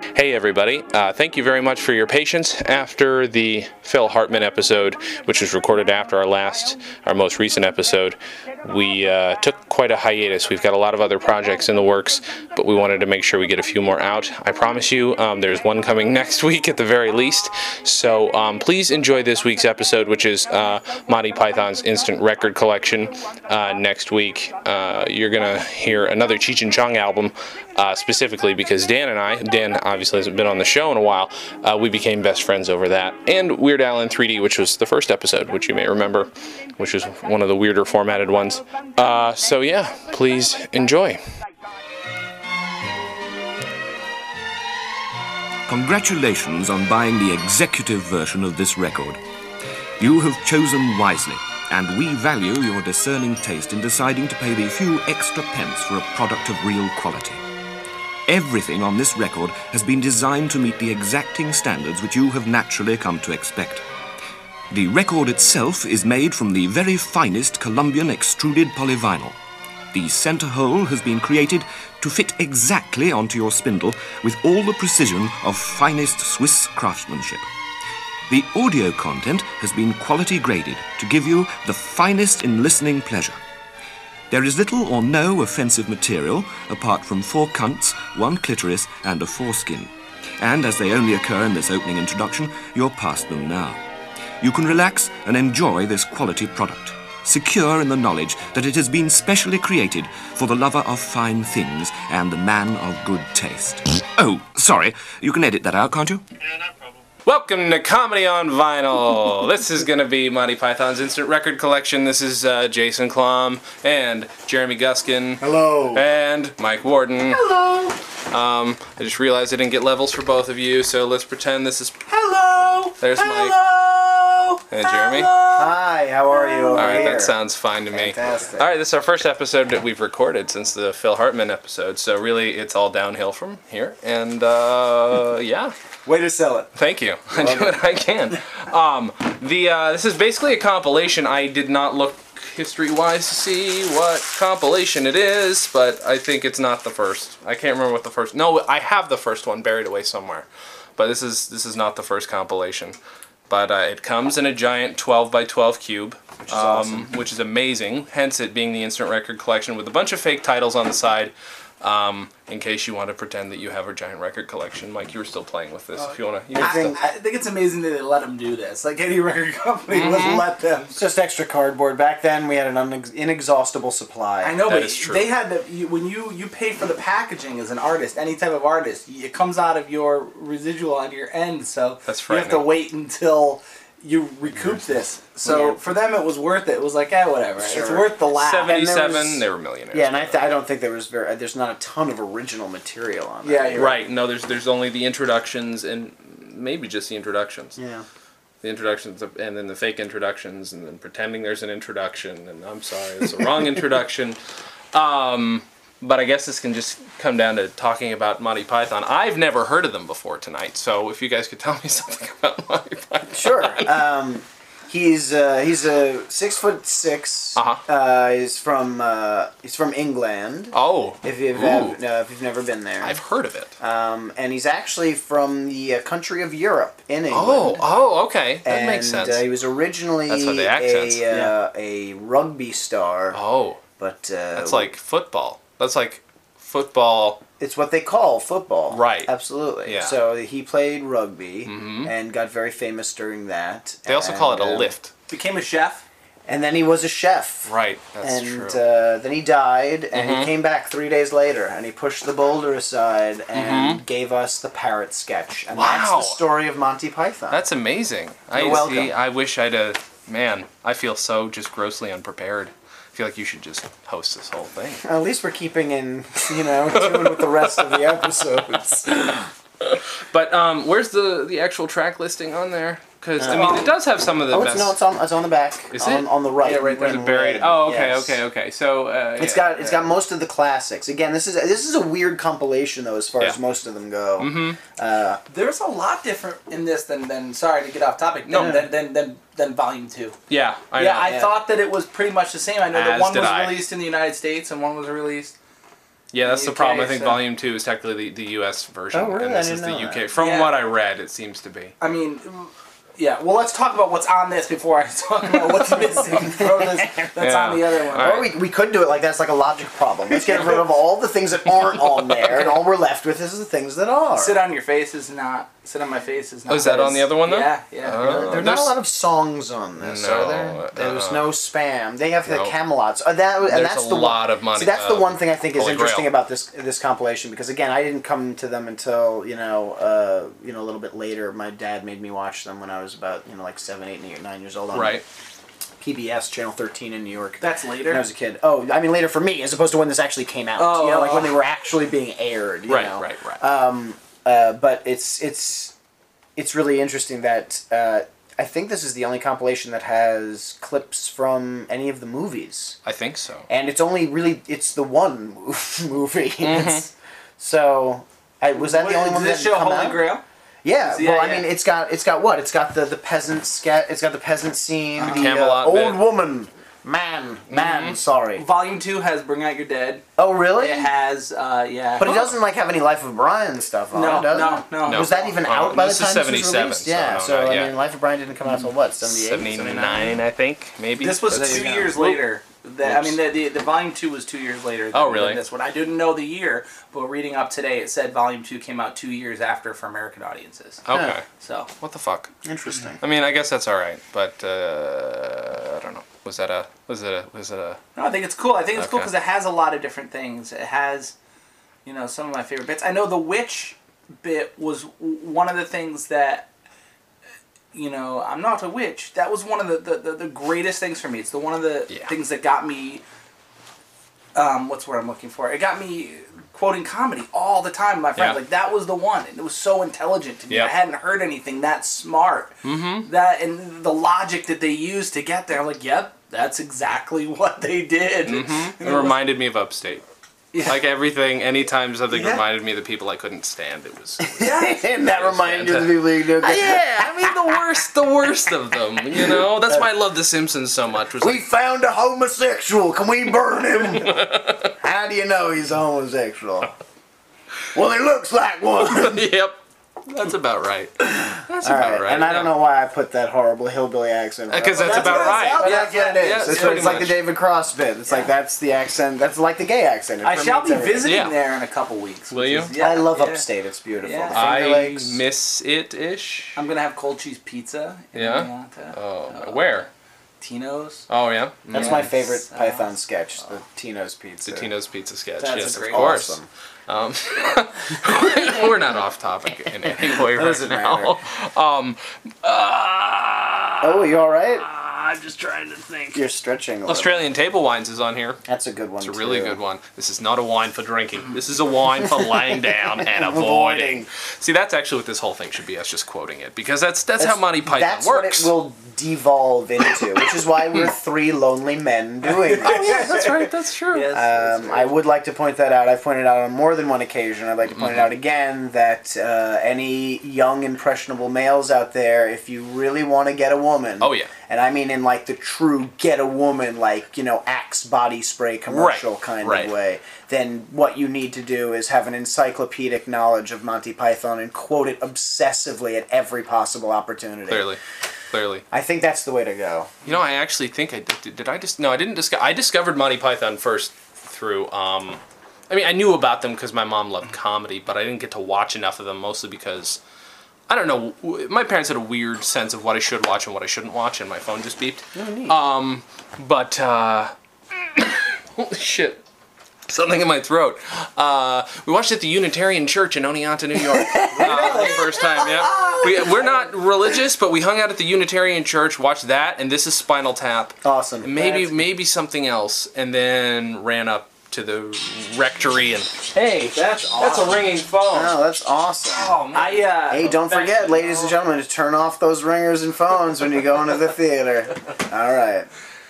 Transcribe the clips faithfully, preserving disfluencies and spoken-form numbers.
Hey everybody, uh, thank you very much for your patience after the Phil Hartman episode, which was recorded after our last, our most recent episode. We uh, took quite a hiatus. We've got a lot of other projects in the works, but we wanted to make sure we get a few more out. I promise you, um, there's one coming next week at the very least, so um, please enjoy this week's episode, which is uh, Monty Python's Instant Record Collection. Uh, next week, uh, you're going to hear another Cheech and Chong album, uh, specifically because Dan and I, Dan obviously hasn't been on the show in a while, uh, we became best friends over that. And Weird Al in three D, which was the first episode, which you may remember, which was one of the weirder formatted ones. Uh, so yeah, please enjoy. Congratulations on buying the executive version of this record. You have chosen wisely, and we value your discerning taste in deciding to pay the few extra pence for a product of real quality. Everything on this record has been designed to meet the exacting standards which you have naturally come to expect. The record itself is made from the very finest Colombian extruded polyvinyl. The center hole has been created to fit exactly onto your spindle with all the precision of finest Swiss craftsmanship. The audio content has been quality graded to give you the finest in listening pleasure. There is little or no offensive material apart from four cunts, one clitoris, and a foreskin. And as they only occur in this opening introduction, you're past them now. You can relax and enjoy this quality product, secure in the knowledge that it has been specially created for the lover of fine things and the man of good taste. Oh, sorry, you can edit that out, can't you? Yeah, no problem. Welcome to Comedy on Vinyl. This is going to be Monty Python's Instant Record Collection. This is uh, Jason Klum and Jeremy Guskin. Hello. And Mike Warden. Hello. Um, I just realized I didn't get levels for both of you, so let's pretend this is... Hello. There's Mike. Hello. And Jeremy. Hi, how are you over Alright, here? that sounds fine to me. Fantastic. Alright, this is our first episode that we've recorded since the Phil Hartman episode, so really it's all downhill from here, and uh, yeah. Way to sell it. Thank you. I do what I can. Um, the uh, this is basically a compilation. I did not look history-wise to see what compilation it is, but I think it's not the first. I can't remember what the first... No, I have the first one buried away somewhere, but this is this is not the first compilation. But uh, it comes in a giant twelve by twelve cube, Which is um, awesome. which is amazing, hence it being the Instant Record Collection with a bunch of fake titles on the side, um, in case you want to pretend that you have a giant record collection. Mike, you were still playing with this. If you want to, I think, I think it's amazing that they let them do this. Like any record company would let them. It's just extra cardboard. Back then, we had an unex- inexhaustible supply. I know, That but is true. they had to. You, when you you pay for the packaging as an artist, any type of artist, it comes out of your residual on your end. So That's you have to frightening. wait until you recoup this. So Yeah. for them, it was worth it. It was like, eh, whatever. It's Sure. worth the laugh. seventy-seven, was- they were millionaires. Yeah, and I, th- I don't think there was very. There's not a ton of original material on that. Yeah, you're Right, no, there's there's only the introductions and maybe just the introductions. Yeah. The introductions of- and then the fake introductions and then pretending there's an introduction and I'm sorry, it's the wrong introduction. Um, but I guess this can just come down to talking about Monty Python. I've never heard of them before tonight, so if you guys could tell me something about Monty Python. Sure. Um, he's uh, he's a six foot six. Uh-huh. Uh, he's from uh, he's from England. Oh, If you've ooh. have, uh, if you've never been there. I've heard of it. Um, and he's actually from the uh, country of Europe in England. Oh, oh, okay, that and, makes sense. Uh, he was originally That's what the accents. a uh, a rugby star, Oh, but uh, that's like football. That's like football. it's what they call football. Right. Absolutely. Yeah. So he played rugby Mhm. and got very famous during that. They also call it And, a uh, lift. became a chef. And then he was a chef. Right, that's and true. uh, then he died, and Mhm. he came back three days later, and he pushed the boulder aside and Mhm. gave us the parrot sketch, and Wow. that's the story of Monty Python. That's amazing. I You're welcome. see. I wish I'd have. Man, I feel so just grossly unprepared. I feel like you should just host this whole thing. At least we're keeping in, you know, tune with the rest of the episodes. But um, where's the the actual track listing on there? Because I Uh, mean, it does have some of the Oh, best. it's, no, it's on, it's on the back. Is on, it? on the right? Yeah, right there. Is in it buried? red. Oh, okay, Yes. okay, okay. So uh, It's yeah. got it's got most of the classics. Again, this is this is a weird compilation though, as far Yeah. as most of them go. Mm-hmm. Uh, There's a lot different in this than than sorry to get off topic. No, Yeah. than than than than volume two. Yeah, I yeah, know. I Yeah. thought that it was pretty much the same. I know that As one did was I. released in the United States and one was released Yeah, that's the U K, problem. I think so- Volume Two is technically the, the U S version, Oh, really? and this I is didn't the know U K. that. From Yeah. what I read, it seems to be. I mean, yeah. Well, let's talk about what's on this before I talk about what's missing from this that's Yeah. on the other one. All Or we, we could do it like that's like a logic problem. Let's get rid of all the things that aren't on there, and all we're left with is the things that are. Sit on your face is not. Sit on my face is not. Oh, is that on the other one, though? Yeah, yeah. Oh. There are not There's- a lot of songs on this, No, are there? There was uh-uh. no spam. They have the No. Camelots. Uh, that, and There's that's a the lot one, of money. See, that's the uh, one thing I think is Holy interesting Grail. about this this compilation, because again, I didn't come to them until you know uh, you know a little bit later. My dad made me watch them when I was about you know like seven, eight, eight, nine years old on Right. P B S channel thirteen in New York. That's later. When I was a kid. Oh, I mean later for me, as opposed to when this actually came out. Oh, you know, like when oh. they were actually being aired. You Right, know? right, right. Um, uh, but it's it's it's really interesting that uh, I think this is the only compilation that has clips from any of the movies, I think so. and it's only really it's the one movie. Mm-hmm. It's- so, I, was that the only one Did that this had show come Holy out? Grail? Yeah, Yeah, well, I yeah. mean, it's got it's got what? It's got the the peasant scat. It's got the peasant scene. the Camelot uh, old bit. woman, man, man. Mm-hmm. Sorry. Volume two has Bring Out Your Dead. Oh, really? It has, uh, yeah. But it doesn't like have any Life of Brian stuff on No, it, does no, it? no. No. Was that even Oh, out by the this is time this was seventy-seven, released? so Yeah, no, so not I yet. mean, Life of Brian didn't come out until what, seventy-eight, seventy-nine, I think, maybe. This was There you two go. years later. The, I mean, the, the the volume two was two years later. Oh, than- really? than This one, I didn't know the year, but reading up today, it said volume two came out two years after for American audiences. Okay. So What the fuck? Interesting. I mean, I guess that's all right, but uh, I don't know. Was that a? Was it a? Was it a? no, I think it's cool. I think it's cool Okay. because it has a lot of different things. It has, you know, some of my favorite bits. I know the witch bit was w- one of the things that. You know, I'm not a witch. That was one of the, the, the, the greatest things for me. It's the one of the Yeah. things that got me. Um, what's what I'm looking for? It got me quoting comedy all the time. with My friends, Yeah. like that was the one, and it was so intelligent to me. Yeah. I hadn't heard anything that smart. Mm-hmm. That and the logic that they used to get there. I'm like, yep, that's exactly what they did. Mm-hmm. And It reminded me of Upstate. Yeah. Like everything, anytime something Yeah. reminded me of the people I couldn't stand, it was. It was And that reminded you of the people you knew. yeah, I mean the worst, the worst of them. You know, that's why I love The Simpsons so much. Was We like, found a homosexual. Can we burn him? How do you know he's a homosexual? Well, he looks like one. yep, that's about right. That's All about right, right. and I don't know why I put that horrible hillbilly accent. Because that's, That's about what it right. sounds But Yeah, that's what it is. yeah, it's, it's what- it's pretty like the much. David Cross bit. It's like that's the accent. That's like the gay accent. It I shall be permeates everything. visiting Yeah. there in a couple weeks. Will which you? is- yeah, I love yeah. Upstate. It's beautiful. Yeah. The Finger I Lakes. miss it ish. I'm gonna have cold cheese pizza. In Yeah? Atlanta. Oh, where? Tino's. Oh yeah, That's Mm. my Yes. favorite Uh, Python sketch, the Tino's Pizza. the Tino's Pizza sketch. That's yes, a of great- course. Awesome. Um, we're not off topic in any way right doesn't now. Um, uh, Oh, you all right? I'm just trying to think. You're stretching a little. Australian Table Wines is on here. That's a good one. It's a really too. good one. This is not a wine for drinking. This is a wine for laying down and avoiding. See, that's actually what this whole thing should be. Us just quoting it because that's that's, how Monty Python That's works. what it will devolve into, which is why we're three lonely men doing this. Oh yeah, that's right. That's true. Yes, that's Um, right. I would like to point that out. I've pointed out on more than one occasion. I'd like to point it Mm-hmm. out again that uh, any young impressionable males out there, if you really want to get a woman, Oh yeah. and I mean in like the true get a woman, like you know Axe body spray commercial Right, kind right. of way, then what you need to do is have an encyclopedic knowledge of Monty Python and quote it obsessively at every possible opportunity. Clearly, clearly. I think that's the way to go. You know, I actually think I did. Did I just? No, I didn't discover. I discovered Monty Python first through. Um, I mean, I knew about them because my mom loved comedy, but I didn't get to watch enough of them. Mostly because I don't know. w- My parents had a weird sense of what I should watch and what I shouldn't watch, and my phone just beeped. Oh, neat. Um, but uh, holy shit. Something in my throat. Uh, we watched it at the Unitarian Church in Oneonta, New York. Uh, the first time, yeah. We, we're not religious, but we hung out at the Unitarian Church, watched that, and this is Spinal Tap. Awesome. Maybe That's- maybe something else, and then ran up to the rectory and hey, That's that's awesome. a ringing phone. Oh, that's awesome. Oh, man. I uh. Hey, don't forget, ladies and gentlemen, to turn off those ringers and phones when you go into the theater. All right.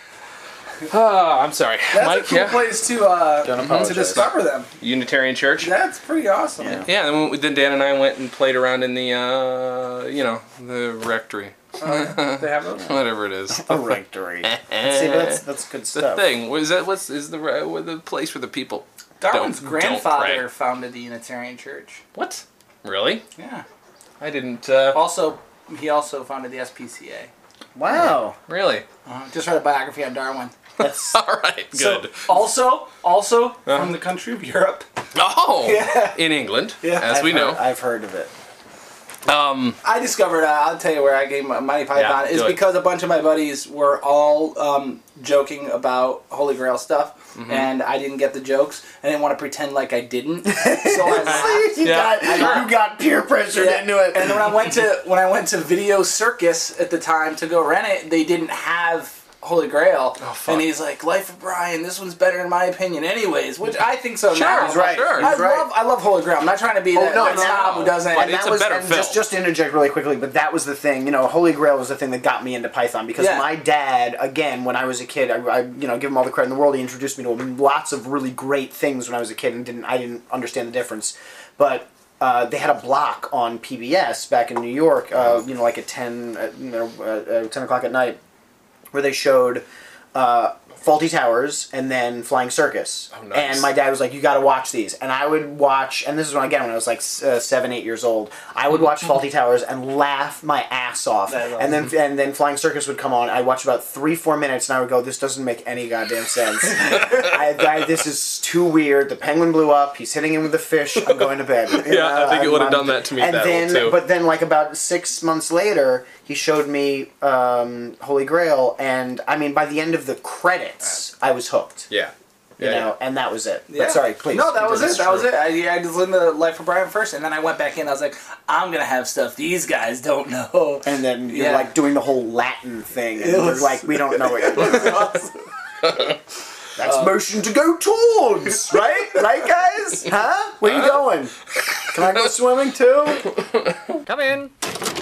Oh, I'm sorry, That's Mike. a cool Yeah, place to uh Don't to apologize. discover them. Unitarian Church. That's pretty awesome. Yeah. Yeah, and then, we, then Dan and I went and played around in the uh, you know, the rectory. Uh, they have those? Whatever it is. A rectory. See, that's that's good The stuff. thing was that what's is the uh, the place where the people Darwin's don't- grandfather don't pray. founded the Unitarian Church. What? Really? Yeah. I didn't. Uh, Also, he also founded the S P C A. Wow. really? Uh, just read a biography on Darwin. That's All right. Good. So, also, also from the country of Europe. oh. Yeah. In England, Yeah. as I've we heard, know. I've heard of it. Um. I discovered, uh, I'll tell you where I gave my Monty Python, Yeah, is do it. because a bunch of my buddies were all um, joking about Holy Grail stuff, Mm-hmm. and I didn't get the jokes. I didn't want to pretend like I didn't, so I laughed. you, Yeah, got, sure. you got peer pressured Yeah. into it. And when I went to when I went to Video Circus at the time to go rent it, they didn't have Holy Grail, Oh, fuck. and he's like, "Life of Brian, this one's better in my opinion, anyways." Which I think so Sure, now. he's right. Sure, I he's right. love I love Holy Grail. I'm not trying to be that, no, that no, snob no. who doesn't. But And it's that a was, better and film. Just, just to interject really quickly, but that was the thing. You know, Holy Grail was the thing that got me into Python because Yeah. my dad, again, when I was a kid, I, I, you know, give him all the credit in the world. He introduced me to lots of really great things when I was a kid, and didn't I didn't understand the difference. But uh, they had a block on P B S back in New York. Uh, you know, like at ten, uh, you know, uh, uh, ten o'clock at night, where they showed. Uh, Faulty Towers, and then Flying Circus. Oh, nice. And my dad was like, you gotta watch these. And I would watch, and this is when, again, when I was like uh, seven, eight years old, I would watch Faulty Towers and laugh my ass off. That's And then and then Flying Circus would come on, I'd watch about three, four minutes, and I would go, this doesn't make any goddamn sense. I, I, this is too weird. The penguin blew up, he's hitting him with a fish, I'm going to bed. You Yeah, I think it I'm- would've I'm- done that to me at and that then, old, too. But then, like, about six months later, he showed me um, Holy Grail, and, I mean, by the end of the credits, I was hooked. Yeah. You Yeah, know, and that was it. Yeah. But sorry, please. No, that was That's it. That was true. it. I, I just listened to Life of Brian first, and then I went back in. I was like, I'm gonna have stuff these guys don't know. And then you're Yeah. like doing the whole Latin thing, and It you're was- like, we don't know it. That's motion to go towards, right? Right, guys? Huh? Where you going? Can I go swimming too? Come in.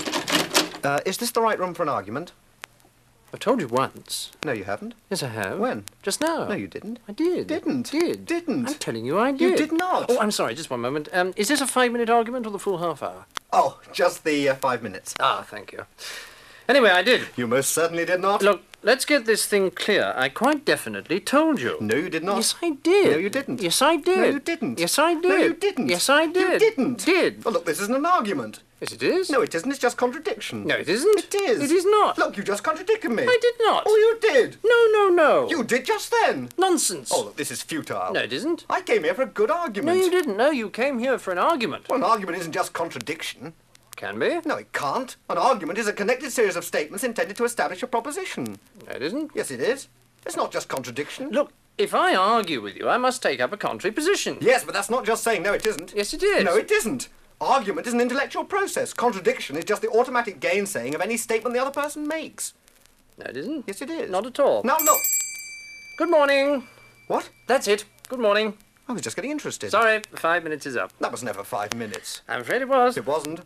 Uh, is this the right room for an argument? I've told you once. No, you haven't. Yes, I have. When? Just now. No, you didn't. I did. Didn't. Did. Didn't. I'm telling you I did. You did not. Oh, I'm sorry, just one moment. Um, is this a five-minute argument or the full half hour? Oh, just the uh, five minutes. Ah, thank you. Anyway, I did. You most certainly did not. Look, let's get this thing clear. I quite definitely told you. No, you did not. Yes, I did. No, you didn't. Yes, I did. No, you didn't. Yes, I did. No, you didn't. Yes, I did. You didn't. Did. Well, look, this isn't an argument. Yes, it is. No, it isn't. It's just contradiction. No, it isn't. It is. It is not. Look, you just contradicted me. I did not. Oh, you did. No, no, no. You did just then. Nonsense. Oh, look, this is futile. No, it isn't. I came here for a good No, argument. you didn't. No, you came here for an argument. Well, an argument isn't just contradiction. Can be. No, it can't. An argument is a connected series of statements intended to establish a proposition. No, it isn't. Yes, it is. It's not just contradiction. Look, if I argue with you, I must take up a contrary position. Yes, but that's not just saying no, it isn't. Yes, it is. No, it isn't. Argument is an intellectual process. Contradiction is just the automatic gainsaying of any statement the other person makes. No, it isn't. Yes, it is. Not at all. No, no. Good morning. What? That's it. Good morning. I was just getting interested. Sorry, five minutes is up. That was never five minutes. I'm afraid it was. It wasn't.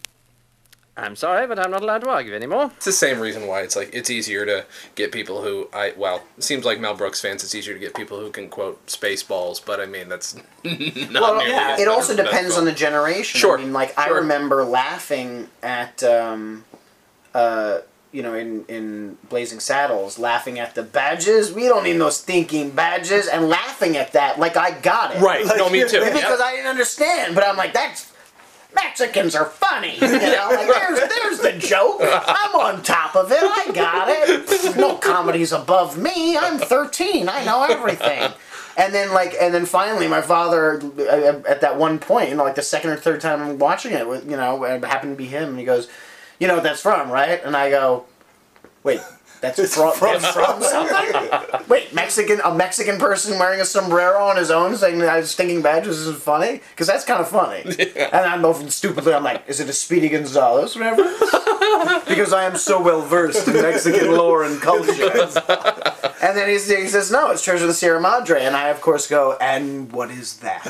I'm sorry, but I'm not allowed to argue anymore. It's the same reason why it's like it's easier to get people who I well it seems like Mel Brooks fans it's easier to get people who can quote Spaceballs, but I mean that's not Well, nearly yeah, as it bad also as that depends film. on the generation. Sure, I mean, like, I sure. remember laughing at, um, uh, you know, in, in Blazing Saddles, laughing at the badges. We don't need no stinking badges, and laughing at that like I got it. Right, no, me too. Because Yep. I didn't understand, but I'm like, that's... Mexicans are funny, you know. Like, there's, there's the joke. I'm on top of it. I got it. No comedy's above me. I'm thirteen. I know everything. And then, like, and then finally, my father, uh, at that one point, you know, like the second or third time I'm watching it, you know, it happened to be him, and he goes, "You know what that's from, right?" And I go, "Wait, that's from, that's from something? Wait, Mexican, a Mexican person wearing a sombrero on his own saying that I was thinking badges is funny? Because that's kind of funny." And I'm over stupidly, I'm like, "Is it a Speedy Gonzales reference?" Because I am so well versed in Mexican lore and culture. And then he, he says, "No, it's Treasure of the Sierra Madre." And I, of course, go, "And what is that?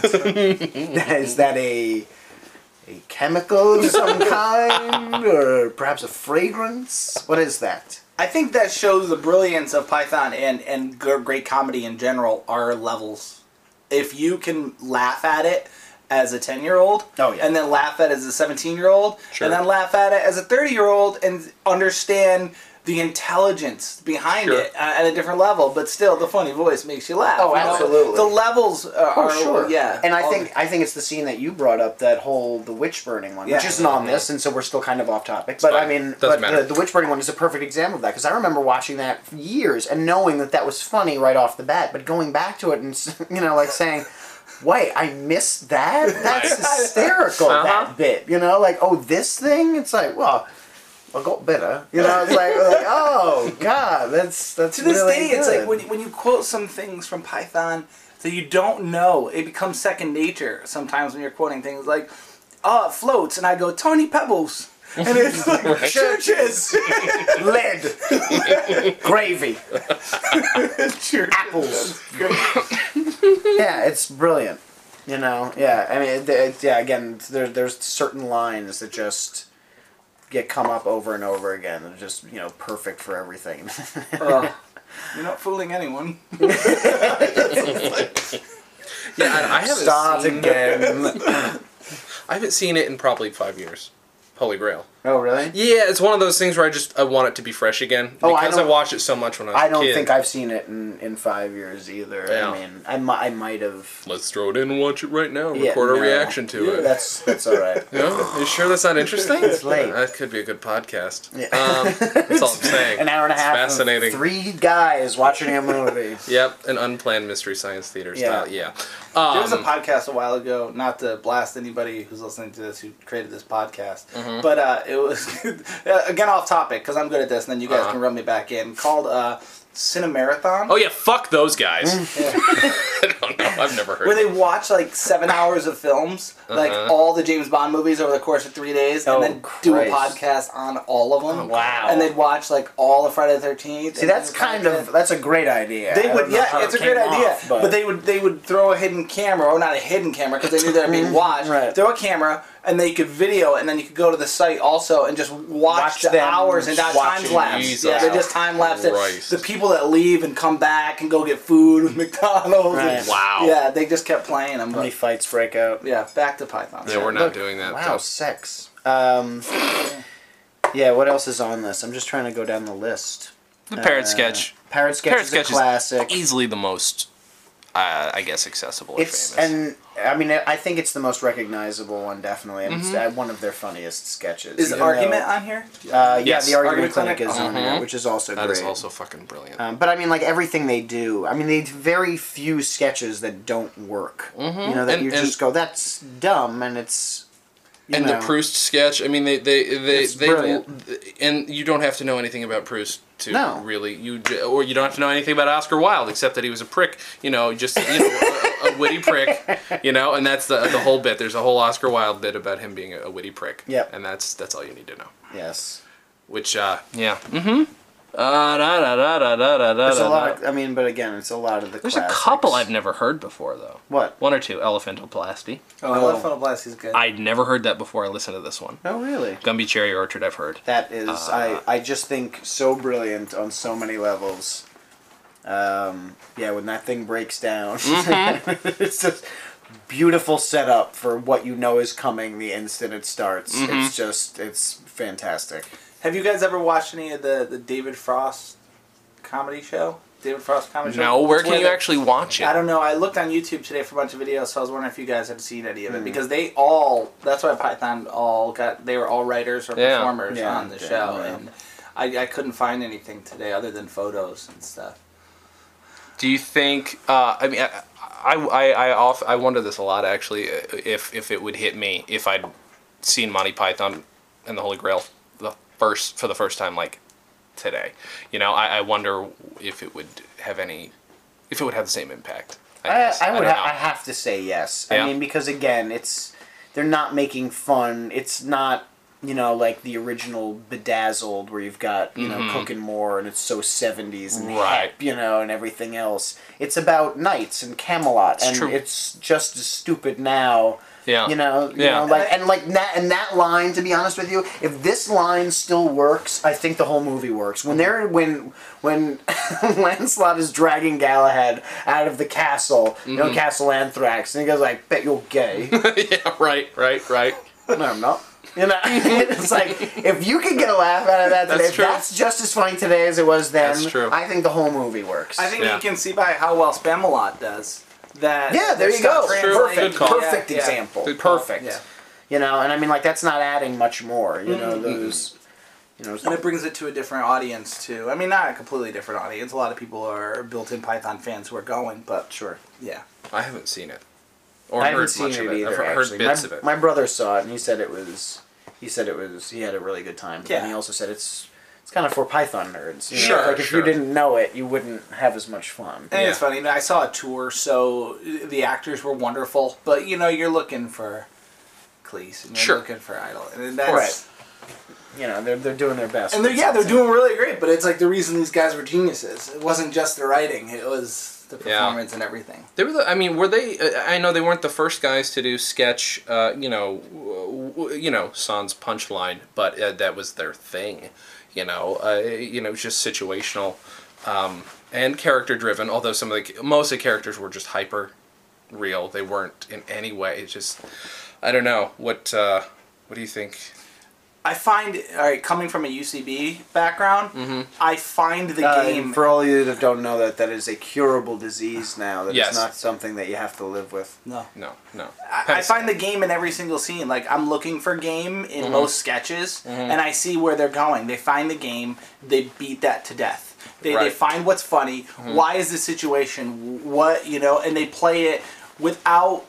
Is that a a chemical of some kind, or perhaps a fragrance? What is that?" I think that shows the brilliance of Python and, and g- great comedy in general are levels. If you can laugh at it as a ten-year-old, Oh, yeah. and then laugh at it as a seventeen-year-old, Sure. and then laugh at it as a thirty-year-old and understand the intelligence behind Sure. it uh, at a different level, but still the funny voice makes you laugh. Oh, you know? absolutely. The levels are, Oh, are sure. yeah. And I all- think I think it's the scene that you brought up, that whole the witch burning one, which Yeah. isn't on this, and so we're still kind of off topic. But I fine. mean, Doesn't but matter. the, the witch burning one is a perfect example of that, because I remember watching that for years and knowing that that was funny right off the bat, but going back to it and you know like saying, "Wait, I missed that? That's hysterical." Uh-huh. That bit, you know, like oh this thing. It's like well. I got better, you know. It's like, like, oh god, that's that's to this really day, it's good. like when when you quote some things from Python that you don't know, it becomes second nature. Sometimes when you're quoting things like, "Oh, it floats," and I go, "Tony Pebbles," and it's like churches, lead, gravy, churches. apples. Yeah, it's brilliant. You know, yeah. I mean, it, it, yeah. Again, there, there's certain lines that just get come up over and over again. They're just you know perfect for everything. Uh, you're not fooling anyone. Yeah, I, I haven't Start seen again. I haven't seen it in probably five years. Holy Grail. Oh, really? Yeah, it's one of those things where I just I want it to be fresh again Oh, I because I, don't- watched it so much when I was I a don't kid. think I've seen it in, in five years either. Yeah. I mean, I, mi- I might have. Let's throw it in and watch it right now. Yeah, Record a no. reaction to it. That's that's all right. No? You sure that's not interesting? It's late. That could be a good podcast. Yeah. Um, that's all I'm saying. An hour and a It's half. fascinating. Of three guys watching a movie. Yep, an unplanned Mystery Science Theater Yeah. style. Yeah. There was a Um, podcast a while ago, not to blast anybody who's listening to this who created this podcast, Mm-hmm. but uh, it was, again off topic, because I'm good at this, and then you guys Uh-huh. can run me back in, called uh, Cinemarathon. oh yeah, fuck those guys. Yeah. I don't know. I've never heard. Where they watch like seven hours of films, like Uh-huh. all the James Bond movies over the course of three days, Oh, and then do a Christ. podcast on all of them. Wow. And they'd watch like all of Friday the thirteenth. See, that's kind of that's a great idea. They I would, don't know yeah, how it's a it great came idea. off, but... they would, they would throw a hidden camera, or not a hidden camera, because they knew they were being watched. Right. Throw a camera, and then you could video, and then you could go to the site also and just watch, Watch the them hours and not watching. time lapse. Jesus Yeah, they just time lapse it. Christ. The people that leave and come back and go get food with McDonald's. Right. and- Wow. Yeah, they just kept playing them. How many But, fights break out? yeah, back to Python. Yeah, we're not Look, doing that. Wow, though. sex. Um, yeah, what else is on this? I'm just trying to go down the list. The Parrot Uh, Sketch. Parrot Sketch Parrot is Sketch a classic. is easily the most, uh, I guess, accessible or It's famous. and I mean I think it's the most recognizable one, definitely. And it's uh, one of their funniest sketches. Is even Argument though- on here? Uh, yeah, Yes. the Argument, Argument Clinic, Clinic? is on Uh-huh. here, which is also That great. is also fucking brilliant. Um, but I mean, like everything they do. I mean, they very few sketches that don't work. You know, that And- you and- just go, "That's dumb," and it's. You and know, the Proust sketch, I mean, they they they, It's they brilliant. and you don't have to know anything about Proust to No. really you j- or you don't have to know anything about Oscar Wilde except that he was a prick, you know, just you know a, a witty prick, you know, and that's the the whole bit. There's a whole Oscar Wilde bit about him being a, a witty prick. Yep. And that's that's all you need to know. Yes. Which uh yeah. Mm-hmm. Uh, da, da, da, da, da, da, There's da, a lot. da. Of, I mean, but again, it's a lot of the. There's classics. a couple I've never heard before though. What? One or two. Elephantoplasty. Oh, I Oh. love Phenoblast. He's good. I'd never heard that before I listened to this one. Oh, really? Gumby Cherry Orchard I've heard. That is, Uh, I, I just think so brilliant on so many levels. Um, yeah, when that thing breaks down, Mm-hmm. it's just beautiful setup for what you know is coming the instant it starts. Mm-hmm. It's just, it's fantastic. Have you guys ever watched any of the, the David Frost comedy show? David Frost comedy show? No, where It's can you the- actually watch it? I don't know. I looked on YouTube today for a bunch of videos, so I was wondering if you guys had seen any of it Hmm. because they all. That's why Python all got. They were all writers or Yeah. performers Yeah, on the yeah, show, yeah. and I, I couldn't find anything today other than photos and stuff. Do you think? Uh, I mean, I, I, I, I, off, I wonder this a lot actually. uh, If if it would hit me if I'd seen Monty Python and the Holy Grail the first for the first time like today. You know, I, I wonder if it would have any, if it would have the same impact. I, I, guess. I would. don't Ha- know. I have to say yes. Yeah. I mean, because again, it's they're not making fun. It's not you know like the original Bedazzled where you've got you know Cook and More and it's so seventies and Mm-hmm. Right. hip, you know, and everything else. It's about knights and Camelot, It's and true. it's just as stupid now. Yeah. You know, you Yeah. know, like and like that and that line. To be honest with you, if this line still works, I think the whole movie works. When they're when when Lancelot is dragging Galahad out of the castle, you know, Castle Anthrax, and he goes like, "Bet you're gay." Yeah, right, right, right. No, I'm not. You know, it's like if you can get a laugh out of that today, That's if true. that's just as funny today as it was then. That's true. I think the whole movie works. I think Yeah. you can see by how well Spamalot does. That yeah, there their you stuff go. translates- Perfect, Good call. perfect Yeah, yeah. example. Good call. Perfect. Yeah. You know, and I mean, like that's not adding much more. You know, those. You know, And it brings it to a different audience too. I mean, not a completely different audience. A lot of people are built-in Python fans who are going, but sure. yeah. I haven't seen it. Or I haven't heard seen much it of it. either. I've heard actually. bits my, of it. my brother saw it and he said it was. He said it was. He had a really good time. But Yeah. then he also said it's. It's kind of for Python nerds. You know? Sure, Like if sure. you didn't know it, you wouldn't have as much fun. And Yeah. it's funny. I saw a tour, so the actors were wonderful, but you know, you're looking for Cleese, and you're Sure. looking for Idol, and that's Right. You know, they're they're doing their best. and they're yeah, they're doing really great. But it's like the reason these guys were geniuses. It wasn't just the writing; it was the Yeah. performance and everything. They were the, I mean, were they? Uh, I know they weren't the first guys to do sketch. Uh, you know, w- w- you know, Sans punchline, but uh, that was their thing. You know, uh, you know, it was just situational um, and character driven. Although some of the most of the characters were just hyper real. They weren't in any way. It's just, I don't know what. Uh, what do you think? I find, all right, coming from a U C B background, Mm-hmm. I find the Uh, game. for all of you that don't know that, that is a curable disease now. That Yes. is not something that you have to live with. no. No, no. I, I find the game in every single scene. Like, I'm looking for game in Mm-hmm. most sketches, and I see where they're going. They find the game, they beat that to death. They, they Right. Mm-hmm. find what's funny. Why is this situation? What, you know, and they play it without,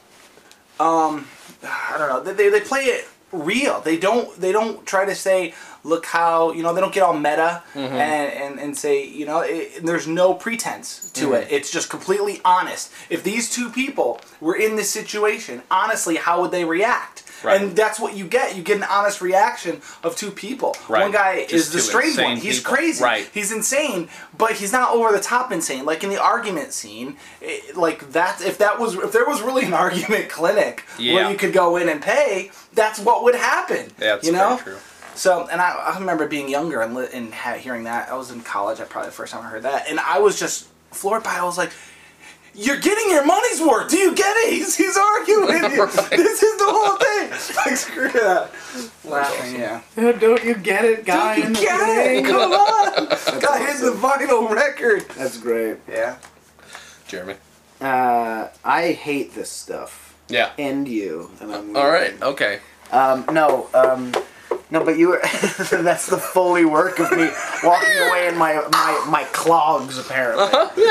um, I don't know, they, they play it real. They don't, they don't try to say, look how, you know, they don't get all meta Mm-hmm. and, and, and say, you know, it, there's no pretense to Mm-hmm. it. It's just completely honest. If these two people were in this situation, honestly, how would they react? Right. And that's what you get. You get an honest reaction of two people. Right. One guy Just is the two strange insane one. He's people. crazy. Right. He's insane, but he's not over the top insane. Like in the argument scene, it, like that. If that was, if there was really an argument clinic Yeah. where you could go in and pay, that's what would happen. Yeah, that's you know. very true. So, and I, I remember being younger and, li- and ha- hearing that. I was in college. I probably the first time I heard that, and I was just floored by it. I was like, "You're getting your money's worth. Do you get it? He's, he's arguing. Right. This is the whole thing." Like screw that. Laughing, yeah. Don't you get it, guy? You get it? Come on. Got hit the vinyl record. That's great. Yeah. Jeremy. Uh, I hate this stuff. Yeah. And you. And I'm All right. Okay. Um, no, um, no, but you were, that's the Foley work of me walking away in my, my, my clogs, apparently.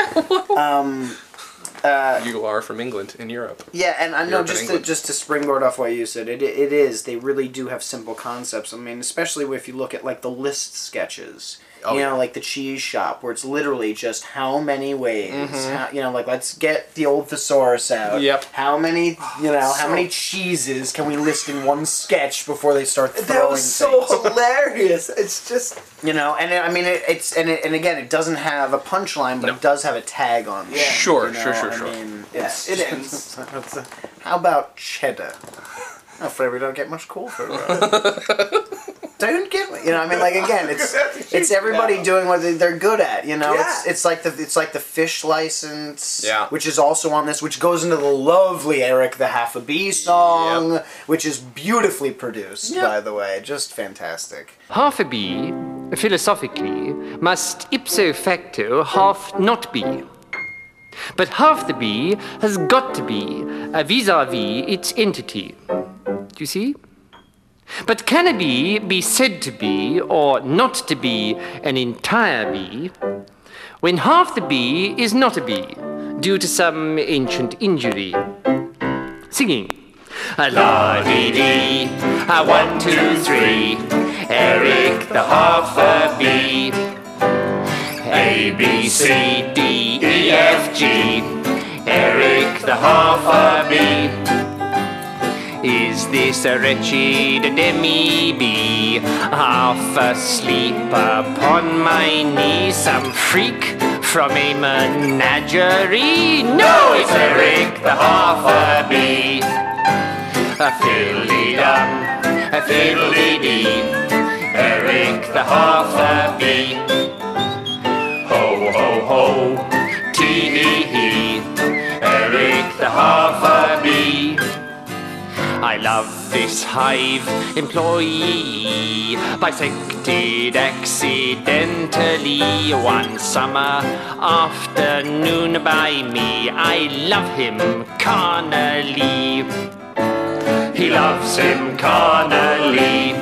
um, You are from England in Europe. yeah, and I know Europe and just to, England. just to springboard off what you said, it, it is, they really do have simple concepts. I mean, especially if you look at, like, the list sketches. Oh, you know, yeah. like the cheese shop, where it's literally just how many ways, how, you know, like let's get the old thesaurus out. Mm-hmm. Yep. How many, you know, how so- many cheeses can we list in one sketch before they start throwing That was so things? hilarious. It's just You know, and it, I mean, it, it's and it, and again, it doesn't have a punchline, but No. it does have a tag on it. Yeah. Sure, you know? sure, sure, I sure. mean, Yeah, it's, it ends. it's a- how about cheddar? I'm afraid we don't get much call for it. Don't give me, you know. I mean, like again, it's it's everybody Yeah. doing what they- they're good at. You know, Yeah. it's it's like the it's like the fish license, Yeah. which is also on this, which goes into the lovely Eric the Half a Bee song, which is beautifully produced, by the way, just fantastic. Half a bee, philosophically, must ipso facto half not be. But half the bee has got to be a vis-a-vis its entity. Do you see? But can a bee be said to be, or not to be, an entire bee, when half the bee is not a bee, due to some ancient injury? Singing. A la-dee-dee, a one, two, three, Eric the half a bee. A, B, C, D, E, F, G, Eric the half a bee. Is this a wretched demi-bee, half asleep upon my knee? Some freak from a menagerie? No, it's Eric the half a bee. a fiddly-dum, a fiddly-dee, Eric the half-a-bee. Ho, ho, ho, tee-hee-hee, Eric the half-a-bee. I love this hive employee, bisected accidentally one summer afternoon by me. I love him carnally. He loves him carnally.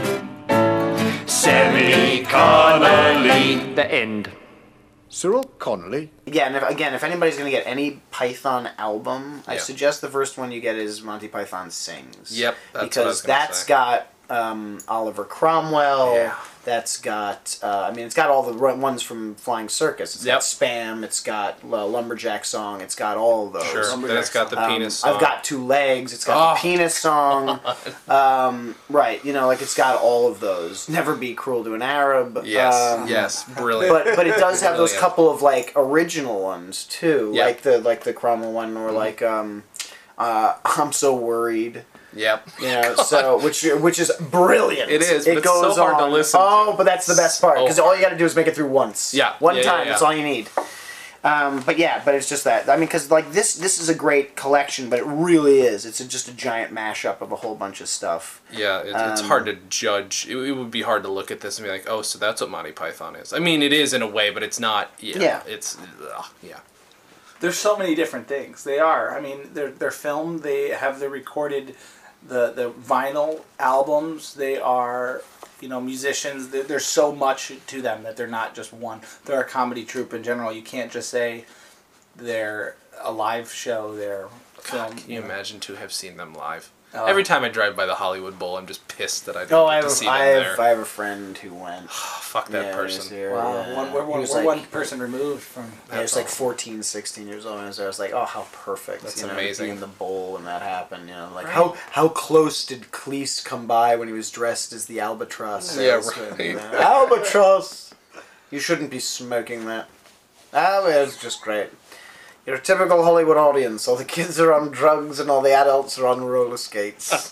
Semi-carnally. The end. Cyril Connolly? Yeah, and if, again, if anybody's going to get any Python album, I Yeah. suggest the first one you get is Monty Python Sings. Yep, that's what I was Because gonna that's say. got um, Oliver Cromwell. Yeah. That's got, uh, I mean, it's got all the ru- ones from Flying Circus. It's Yep. got Spam, it's got uh, Lumberjack Song, it's got all of those. Sure. Then it's got the Um, penis song. I've got Two Legs, it's got Oh. the Penis Song. um, right, you know, like it's got all of those. Never Be Cruel to an Arab. Yes, um, yes, brilliant. But but it does have those Brilliant. couple of like original ones too, Yep. like the like the Cromwell one, or like um, uh, I'm So Worried. Yep. You know, so which which is brilliant. It is, It but it's goes so hard to on. listen Oh, to. but that's the best part because So all you got to do is make it through once. Yeah, one yeah, yeah, time. yeah. That's all you need. Um, but yeah, but it's just that. I mean, because like this this is a great collection, but it really is. It's a, just a giant mashup of a whole bunch of stuff. Yeah, it, it's Um, hard to judge. It, it would be hard to look at this and be like, oh, so that's what Monty Python is. I mean, it is in a way, but it's not. Yeah. Yeah. It's. Ugh, yeah. There's so many different things. They are. I mean, they're they're filmed. They have the recorded, the the vinyl albums. They are, you know, musicians. There- There's so much to them that they're not just one. They're a comedy troupe in general. You can't just say they're a live show. They're a film. God, can you imagine to have seen them live? Oh. Every time I drive by the Hollywood Bowl, I'm just pissed that I didn't Oh, get I to have, see them I there. have I have a friend who went. Oh, fuck that Yeah, he was person. here, Wow, yeah. one, we're, He one, was we're like- one person removed from. Yeah, he That's was like awful. fourteen, sixteen years old, and I was like, "Oh, how perfect!" That's you know, amazing. To be in the bowl when that happened, you know, like Right. how how close did Cleese come by when he was dressed as the albatross? Yeah, salesman, right. you know? Albatross. You shouldn't be smoking that. Oh, it was just great. You're a typical Hollywood audience. All the kids are on drugs and all the adults are on roller skates.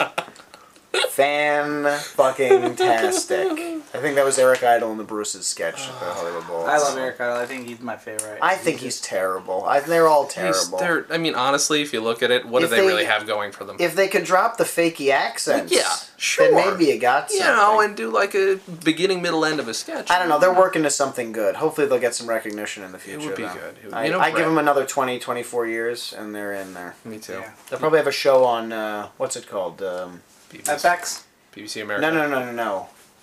Fan fucking tastic. I think that was Eric Idle in the Bruce's sketch at the Hollywood Bowl. I love Eric Idle. I think he's my favorite. I think he's terrible. I, they're all He's- terrible. they're- I mean, honestly, if you look at it, what If do they, they- really have going for them? If they could drop the fakey accents, Yeah, sure. then maybe you got you something. know, and do like a beginning, middle, end of a sketch. I don't know. They're working to something good. Hopefully, they'll get some recognition in the future. would be though. good. It would- I, you know, I give Brett- them another twenty, twenty-four years, and they're in there. Me too. Yeah. They'll probably have a show on uh, what's it called? Um, B B C, F X. B B C America. no, no, no, no, no.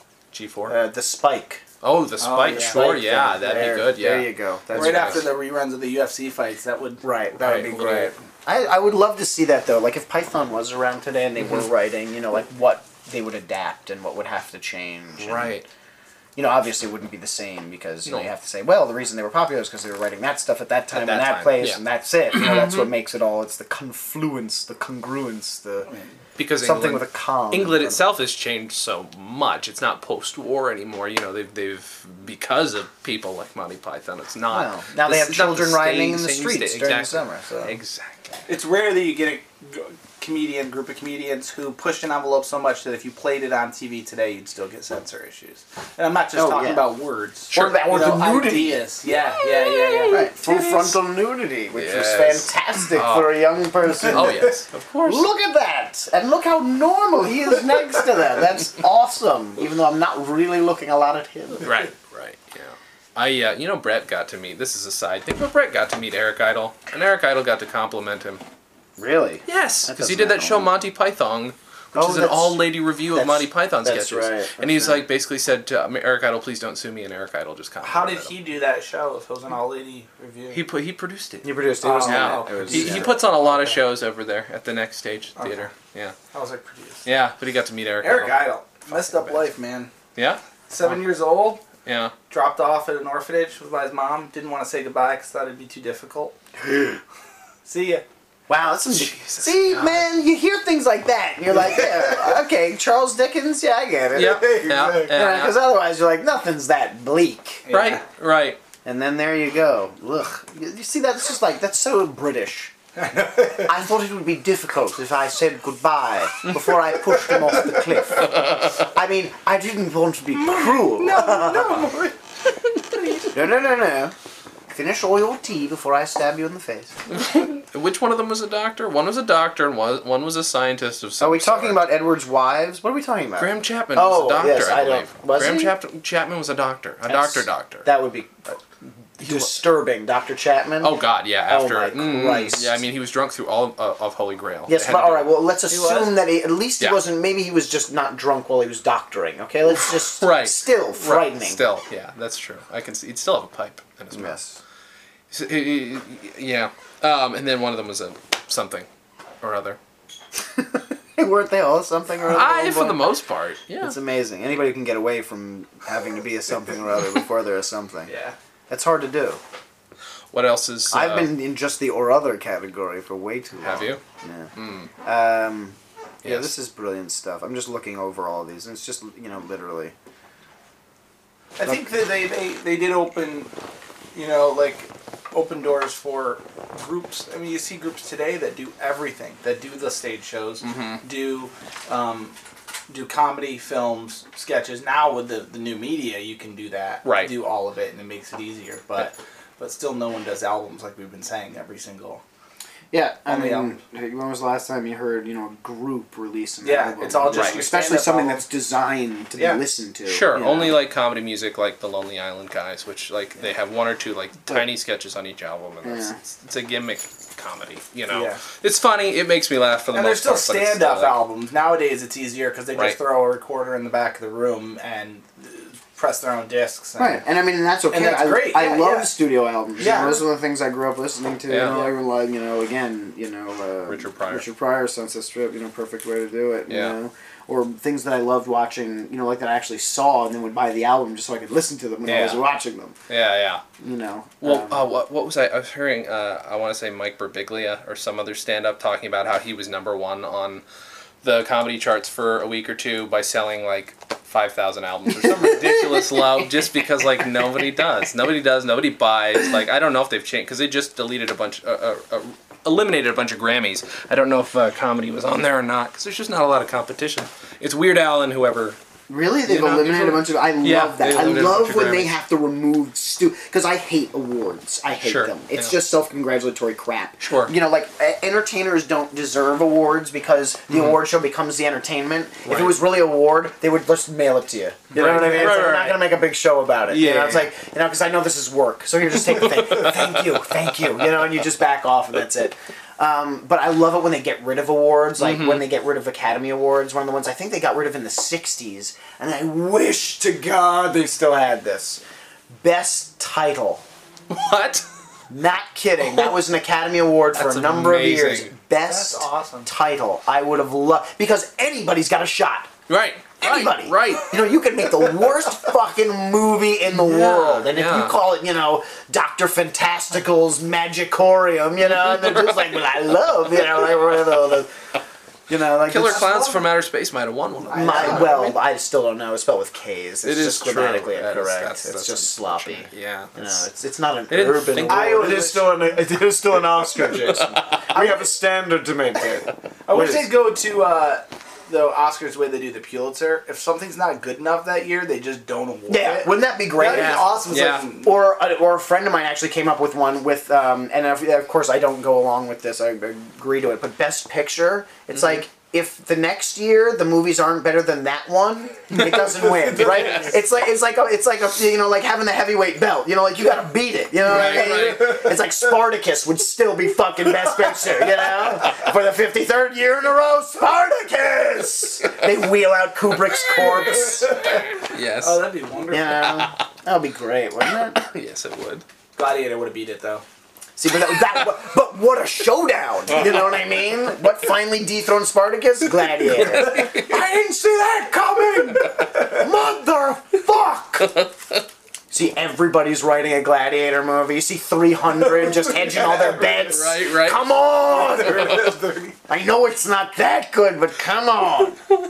G four. Uh, the Spike. oh, the Spike. yeah. Sure, Spike yeah, thing. that'd There- be good. Yeah. There you go. That's Right nice. after the reruns of the U F C fights, that would. Right, that Right, would be little- great. I, I would love to see that though. Like if Python was around today and they were Mm-hmm. writing, you know, like what they would adapt and what would have to change. and, Right. You know, obviously it wouldn't be the same because you know No. you have to say, well, the reason they were popular is because they were writing that stuff at that time that in that time, place, yeah. and that's it. You know, that's what makes it all. It's the confluence, the congruence, the Because something England, with a com. England itself has changed so much. It's not post-war anymore. You know, they've they've because of people like Monty Python. It's not. Well, now they this have is not children the riding same- in the same streets sta- during the exactly. summer, so. Exactly. It's rare that you get a g- comedian, group of comedians who pushed an envelope so much that if you played it on T V today, you'd still get censor issues. And I'm not just Oh, talking yeah. about words. Or that, or You know, the nudity. ideas. Yeah, yeah, yeah, yeah. Right, full frontal nudity, which Yes. was fantastic Oh. for a young person. Oh yes, of course. Look at that! And look how normal he is next to that. That's awesome. Even though I'm not really looking a lot at him. Right, right, yeah. I, uh, you know, Brett got to meet. This is a side thing, but Brett got to meet Eric Idle, and Eric Idle got to compliment him. Really? Yes, That because he doesn't did that happen. show Monty Python, which Oh, is an that's- all-lady review of that's- Monty Python that's sketches. right, and he's that's right. like basically said to um, Eric Idle, "Please don't sue me," and Eric Idle just complimented How did him. he do that show if it was an all-lady review? He put he produced it. You produced it. It was Oh, Yeah, no. It was, he, yeah. he puts on a lot of shows over there at the Next Stage Theater. Yeah, I was like produced. yeah, but he got to meet Eric. Eric Idle. Idle. Messed up life, man. Yeah, Seven years old, yeah. dropped off at an orphanage by his mom. Didn't want to say goodbye because thought it'd be too difficult. See ya. Wow, that's some. Jesus See, God. man, you hear things like that, and you're like, yeah, okay, Charles Dickens, yeah, I get it. Yeah, yeah, yeah. Because otherwise, you're like, nothing's that bleak. Right, right. And then there you go. Ugh. You, you see, that's just like, that's so British. I thought it would be difficult if I said goodbye before I pushed him off the cliff. I mean, I didn't want to be cruel. No, no. No, no, no, no. Finish all your tea before I stab you in the face. Which one of them was a doctor? One was a doctor and one, one was a scientist of some Are we sort. talking about Edward's wives? What are we talking about? Graham Chapman Oh, was a doctor, yes, I I don't- believe. was Graham he? Chap- Chapman was a doctor. A That's- doctor doctor. That would be uh, disturbing, Doctor Chapman. Oh God, yeah. Oh, After, my mm, Christ. yeah, I mean, he was drunk through all of, uh, of Holy Grail. Yes, It had but to all do- right. Well, let's was? assume that he, at least he Yeah. wasn't. Maybe he was just not drunk while he was doctoring. Okay, let's just. Right. Still frightening. Right, still, yeah, that's true. I can see. He'd still have a pipe in his mouth. Yes. So, he- he- Yeah. Um, and then one of them was a something or other. Weren't they all something or other? I, Oh, for boy. the most part, yeah. It's amazing. Anybody can get away from having to be a something or other before they're a something. Yeah. That's hard to do. What else is? Uh, I've been in just the or other category for way too long. Have you? Yeah. Mm. Um, yeah, Yes. this is brilliant stuff. I'm just looking over all of these, and it's just, you know, literally. I think that they, they, they did open, you know, like, open doors for groups. I mean, you see groups today that do everything, that do the stage shows, Mm-hmm. do um, do comedy, films, sketches. Now with the, the new media, you can do that. Right. Do all of it, and it makes it easier. But but still, no one does albums like we've been saying every single. Yeah, I On the mean, when was the last time you heard, you know, a group release an Yeah, album? it's all just Right. your especially stand-up something album. that's designed to Yeah. be listened to. Sure, you know? only like comedy music, like the Lonely Island guys, which like they have one or two like tiny sketches on each album, and that's, Yeah. it's, it's a gimmick comedy. You know, Yeah. it's funny. It makes me laugh for the And there's most still part. but it's stand-up still, like- albums. Nowadays, it's easier because they just Right. throw a recorder in the back of the room and uh, press their own discs. And, Right, and I mean, and that's okay. And that's I, great, I yeah, love yeah. studio albums. Yeah. You know, those are the things I grew up listening to. Yeah. You know, Yeah. I love, you know, again, you know, uh, Richard Pryor. Richard Pryor, Sunset Strip. You know, perfect way to do it. You Yeah. know? Or things that I loved watching. You know, like that I actually saw, and then would buy the album just so I could listen to them when I Yeah. was watching them. Yeah, yeah. You know. Well, um, uh, what what was I? I was hearing. Uh, I want to say Mike Birbiglia or some other stand-up talking about how he was number one on the comedy charts for a week or two by selling like five thousand albums or some ridiculous low, just because like nobody does, nobody does, nobody buys. Like I don't know if they've changed because they just deleted a bunch, uh, uh, uh, eliminated a bunch of Grammys. I don't know if uh, comedy was on there or not because there's just not a lot of competition. It's Weird Al and whoever. Really, they've You know, eliminated a people- bunch of. I Yeah, love that. they've I eliminated a bunch love of when they Grammys. have to remove stu because I hate awards. I hate Sure, them. It's yeah. just self-congratulatory crap. Sure. You know, like, e- entertainers don't deserve awards because the award show becomes the entertainment. If it Right. was really an award, they would just mail it to you. You know Right. what I mean? It's Right, like, we're right, not going to make a big show about it. You know, Yeah. it's like, you know, because I know this is work. So here, just take the thing. Thank you, thank you. You know, and you just back off and that's it. Um, but I love it when they get rid of awards, like when they get rid of Academy Awards. One of the ones I think they got rid of in the sixties, and I wish to God they still had this. Best title. What? Not kidding. That was an Academy Award for That's a number amazing. of years. Best That's awesome. title. I would have loved because anybody's got a shot. Right. Anybody. Right. right. You know, you can make the worst fucking movie in the Yeah, world, and if yeah. you call it, you know, Doctor Fantastical's Magicorium, you know, and they're just like, well, I love, you know, like whatever. The, you know, like Killer it's- Clowns from Outer Space might have won one of them. My, well, I still don't know. It's spelled with K's. It's It is just true. grammatically That is- incorrect. that's- it's that's just sloppy. unfortunate. Yeah. You know, that's- it's it's not an They didn't urban think- award. I would It is still an it is still an Oscar, Jason. We have a standard to maintain. I wish What is- they'd go to uh, the Oscars the way they do the Pulitzer. If something's not good enough that year, they just don't award Yeah, it. wouldn't that be great? That'd be Yeah. awesome. It's Yeah. like, Or a, or a friend of mine actually came up with one with, um, and of, of course I don't go along with this. I agree to it. But Best Picture, it's Mm-hmm. like if the next year the movies aren't better than that one, it doesn't win, right? It's like it's like a, it's like a, you know, like having the heavyweight belt. You know, like you got to beat it. You know what I Right, mean? It's like Spartacus would still be fucking Best Picture. You know, for the fifty-third year in a row, Spartacus. They wheel out Kubrick's corpse. Yes. oh, that'd be wonderful. You know, that would be great, wouldn't it? yes, it would. Gladiator would have beat it though. See, but that, that but what a showdown! You know what I mean? What finally dethroned Spartacus? Gladiator. I didn't see that coming, motherfuck! See, everybody's writing a Gladiator movie. You see three hundred just hedging all their bets. Right, right. Come on! I know it's not that good, but come on!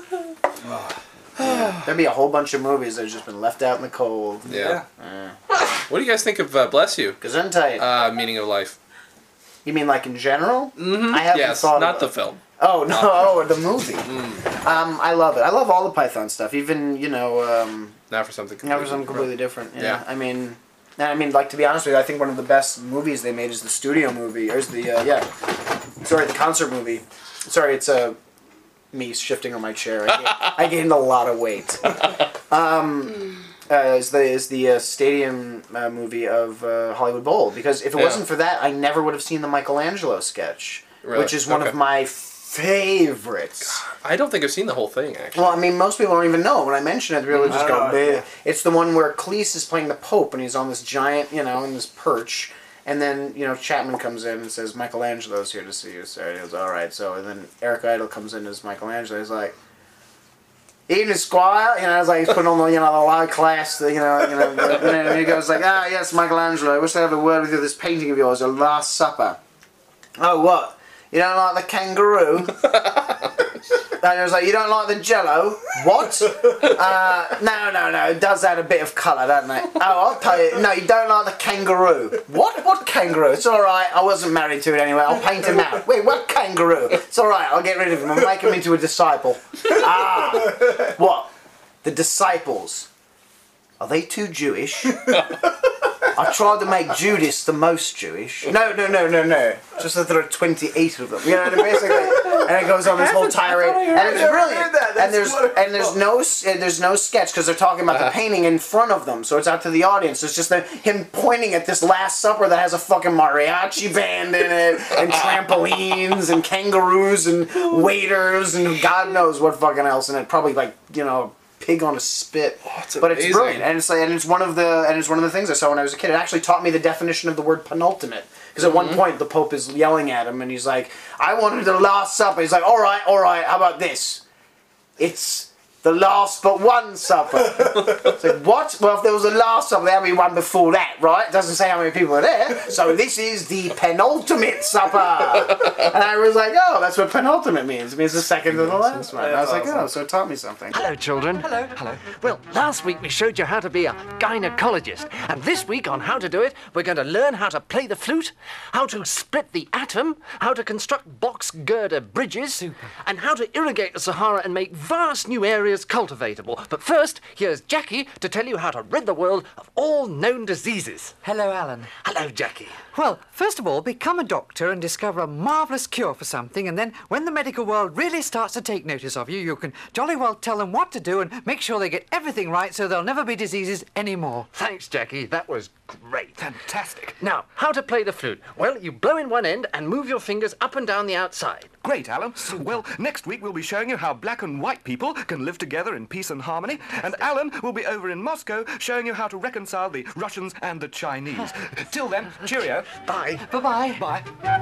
Yeah, there'd be a whole bunch of movies that have just been left out in the cold. Yeah. What do you guys think of uh, Bless You? Gesundheit. Uh, Meaning of Life. You mean like in general? Mm-hmm. I haven't Yes, thought not of the it. film. Oh no! Oh, the movie. Mm. Um, I love it. I love all the Python stuff. Even you know. Um, Not for something. Not for something completely different. Yeah. Yeah. I mean, and I mean, like to be honest with you, I think one of the best movies they made is the studio movie, or is the uh, yeah, sorry, the concert movie. Sorry, it's uh, me shifting on my chair. I gained, I gained a lot of weight. Um, uh, is the is the uh, stadium uh, movie of uh, Hollywood Bowl, because if it Yeah. wasn't for that, I never would have seen the Michelangelo sketch, Really? which is one Okay. of my favorites. I don't think I've seen the whole thing, actually. Well, I mean, most people don't even know. When I mention it, they really just I go, don't know, "Bleh." yeah. It's the one where Cleese is playing the Pope, and he's on this giant, you know, in this perch. And then, you know, Chapman comes in and says, Michelangelo's here to see you, sir. And he goes, all right. So, and then Eric Idle comes in as Michelangelo. He's like, evening, Squire. You know, it's like he's putting on the, you know, the low class, the, you know, you know. The, and he goes like, ah, yes, Michelangelo, I wish to have a word with you. This painting of yours, The Last Supper. Oh, what? You don't like the kangaroo? And I was like, you don't like the Jello? What? Uh, no, no, no. It does add a bit of colour, doesn't it? Oh, I'll tell you. No, you don't like the kangaroo. What? What kangaroo? It's all right. I wasn't married to it anyway. I'll paint him out. Wait, what kangaroo? It's all right. I'll get rid of him. I'll make him into a disciple. Ah, what? The disciples. Are they too Jewish? I tried to make Judas the most Jewish. No, no, no, no, no. Just that there are twenty-eight of them. You know, basically, and it goes on this whole tirade, and it's brilliant. And there's and there's no and there's no sketch because they're talking about the painting in front of them, so it's out to the audience. It's just the, him pointing at this Last Supper that has a fucking mariachi band in it, and trampolines, and kangaroos, and waiters, and God knows what fucking else in it. Probably like you know. Pig on a spit, oh, it's but it's amazing. brilliant, and it's like, and it's one of the and it's one of the things I saw when I was a kid. It actually taught me the definition of the word penultimate, because at Mm-hmm. one point the Pope is yelling at him, and he's like, "I wanted the Last Supper." He's like, "All right, all right. How about this? It's the last but one supper." It's like, what? Well, if there was a Last Supper, there would be one before that, right? It doesn't say how many people are there. So this is the penultimate supper. And I was like, oh, that's what penultimate means. It means the second to the last one. And I was like, oh, so it taught me something. Hello, children. Hello. Hello. Well, last week we showed you how to be a gynecologist. And this week, on how to do it, we're going to learn how to play the flute, how to split the atom, how to construct box girder bridges, and how to irrigate the Sahara and make vast new areas cultivatable. But first, here's Jackie to tell you how to rid the world of all known diseases. Hello, Alan. Hello, Jackie. Well, first of all, become a doctor and discover a marvellous cure for something, and then when the medical world really starts to take notice of you, you can jolly well tell them what to do and make sure they get everything right so there'll never be diseases anymore. Thanks, Jackie. That was great. Fantastic. Now, how to play the flute? Well, you blow in one end and move your fingers up and down the outside. Great, Alan. Well, next week we'll be showing you how black and white people can live together in peace and harmony, and Alan will be over in Moscow showing you how to reconcile the Russians and the Chinese. Till then, cheerio. Bye. Bye-bye. Bye.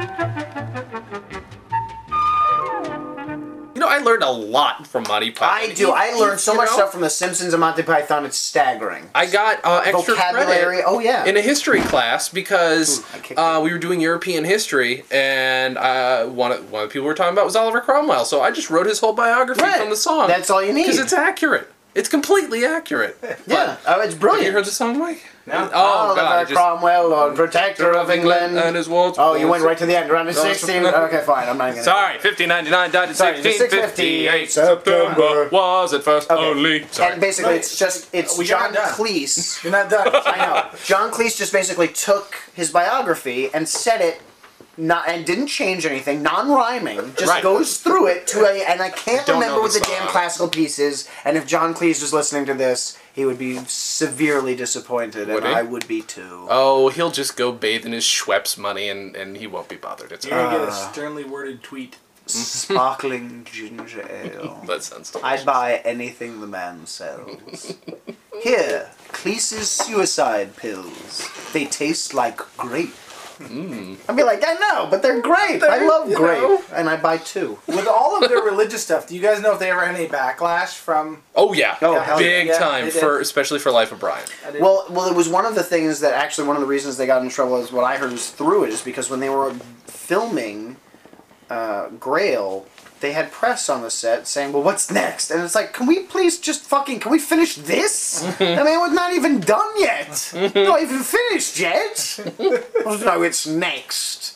You know, I learned a lot from Monty Python. I do. I learned so You much know? stuff from The Simpsons and Monty Python. It's staggering. I got uh, extra Vocabulary. credit Oh yeah. in a history class because Ooh, I kicked uh, we were doing European history, and uh, one of one of the people we were talking about was Oliver Cromwell. So I just wrote his whole biography Right. from the song. That's all you need. because it's accurate. It's completely accurate. Yeah. Oh, it's Have brilliant. you heard the song, Mike? No. Oh, Oliver God. it just- Cromwell, Lord Protector of England. And his walls. Oh, you went right to the end. Around the sixteen. Okay, fine. I'm not even gonna. Sorry, fifteen ninety-nine died in Sorry, sixteen fifty-eight. September. Was at first Okay. only. Sorry. And basically, No, it's just it's we John got done. Cleese. You're not done. I know. John Cleese just basically took his biography and said it, not and didn't change anything, non-rhyming. Just Right. goes through it to a, and I can't Don't remember know what the the damn song. classical piece is. And if John Cleese was listening to this, he would be severely disappointed, Would and he? I would be too. Oh, he'll just go bathe in his Schweppes money, and, and he won't be bothered. It's You're gonna get a Uh. sternly worded tweet. Sparkling ginger ale. that sounds delicious. I'd buy anything the man sells. Here, Cleese's suicide pills. They taste like grape. Mm. I'd be like, I know, but they're grape. I They're, love you grape. know. And I buy two. With all of their religious stuff, do you guys know if they ever had any backlash from? Oh yeah, Oh, hell big yeah. time They did. for especially for Life of Brian. I didn't- Well, well, it was one of the things that actually one of the reasons they got in trouble is what I heard was through it is because when they were filming uh, Grail, they had press on the set saying, "Well, what's next?" And it's like, "Can we please just fucking can we finish this? I mean, it was not even done yet. Not even finished yet. No, it's next."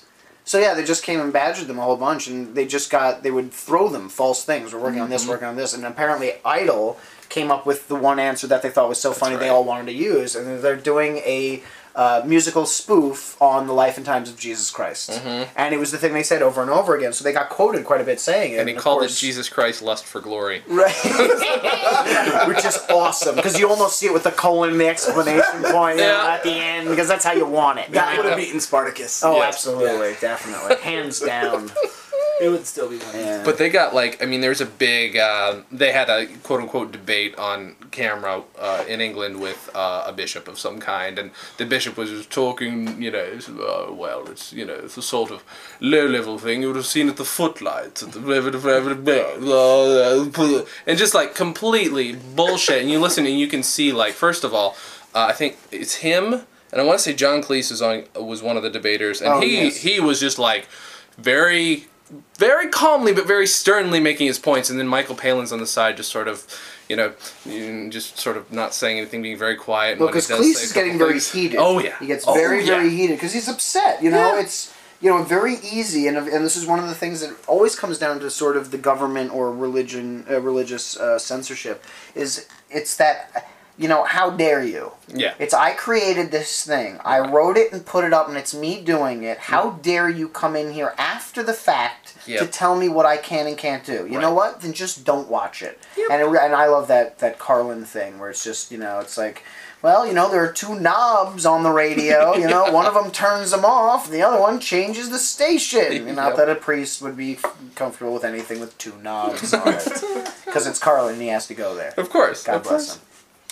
So yeah, they just came and badgered them a whole bunch, and they just got, they would throw them false things. We're working on this, working on this, and apparently Idol came up with the one answer that they thought was so funny they all wanted to use, and they're doing a uh, musical spoof on the life and times of Jesus Christ. Mhm. And it was the thing they said over and over again, so they got quoted quite a bit saying it. And he of called course- it Jesus Christ Lust for Glory. Right. Which is awesome, because you almost see it with the colon and the exclamation point you know, Yeah. at the end, because that's how you want it. That you would know? have beaten Spartacus. Oh, Yes. absolutely, definitely. Hands down. It would still be funny. Yeah. But they got like, I mean, there's a big, uh, they had a quote unquote debate on camera uh, in England with uh, a bishop of some kind, and the bishop was just talking, you know, uh, well, it's, you know, it's a sort of low level thing you would have seen at the footlights, at the, and just like completely bullshit. And you listen and you can see, like, first of all, uh, I think it's him, and I want to say John Cleese was on was one of the debaters, and Oh, he yes. he was just like very. Very calmly, but very sternly making his points, and then Michael Palin's on the side, just sort of, you know, just sort of not saying anything, being very quiet. and Well, when he because does Cleese say a is getting couple very things- heated. Oh yeah, He gets Oh, very, yeah. very heated because he's upset. You know, Yeah. it's you know very easy, and and this is one of the things that always comes down to sort of the government or religion, uh, religious uh, censorship. Is it's that. You know, how dare you? Yeah. It's I created this thing. I wrote it and put it up, and it's me doing it. How dare you come in here after the fact Yep. to tell me what I can and can't do? You know what? Then just don't watch it. And it, and I love that that Carlin thing where it's just you know it's like, well, you know there are two knobs on the radio. You know, one of them turns them off, and the other one changes the station. And not Yep. that a priest would be comfortable with anything with two knobs on it, because it's Carlin and he has to go there. Of course. God of bless course. him.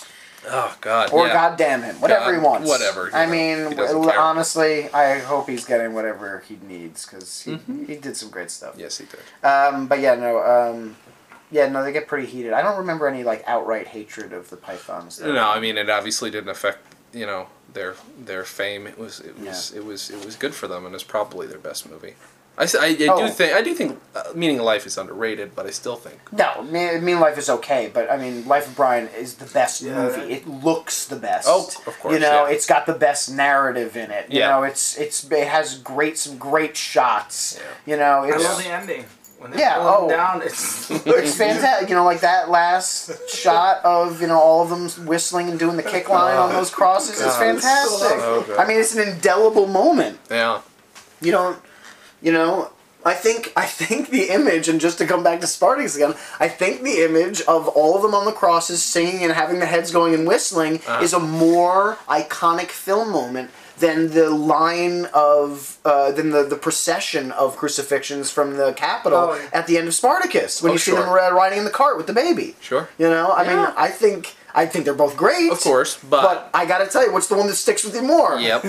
Oh God. Or yeah. God damn him. Whatever he God, wants. whatever, I you know, mean, he doesn't w- care. honestly, I hope he's getting whatever he needs because he, Mm-hmm. he did some great stuff. Yes, he did. Um, but yeah, no. Um, yeah, no, they get pretty heated. I don't remember any like outright hatred of the Pythons. though. No, I mean it obviously didn't affect you know their their fame. It was it was it was it was good for them, and it's probably their best movie. I, s- I, I do Oh. think I do think uh, Meaning of Life is underrated, but I still think No, Me- Mean Life is okay, but I mean, Life of Brian is the best movie. It looks the best. Oh, of course, You know, yeah. it's got the best narrative in it. You Yeah. know, it's it's it has great some great shots. You know, I it's love the ending. When they Yeah, pull him oh. down, it's it's fantastic. You know, like that last shot of you know all of them whistling and doing the kick line on those crosses. It's God, fantastic. so good. I mean, it's an indelible moment. yeah. You don't, you know. I think I think the image, and just to come back to Spartacus again, I think the image of all of them on the crosses singing and having their heads going and whistling Uh. is a more iconic film moment than the line of uh, than the, the procession of crucifixions from the Capitol Oh. at the end of Spartacus when Oh, you see sure. them ri- riding in the cart with the baby. Sure. You know, I mean, Yeah. I think I think they're both great. Of course, but, But I gotta tell you, what's the one that sticks with you more? yep.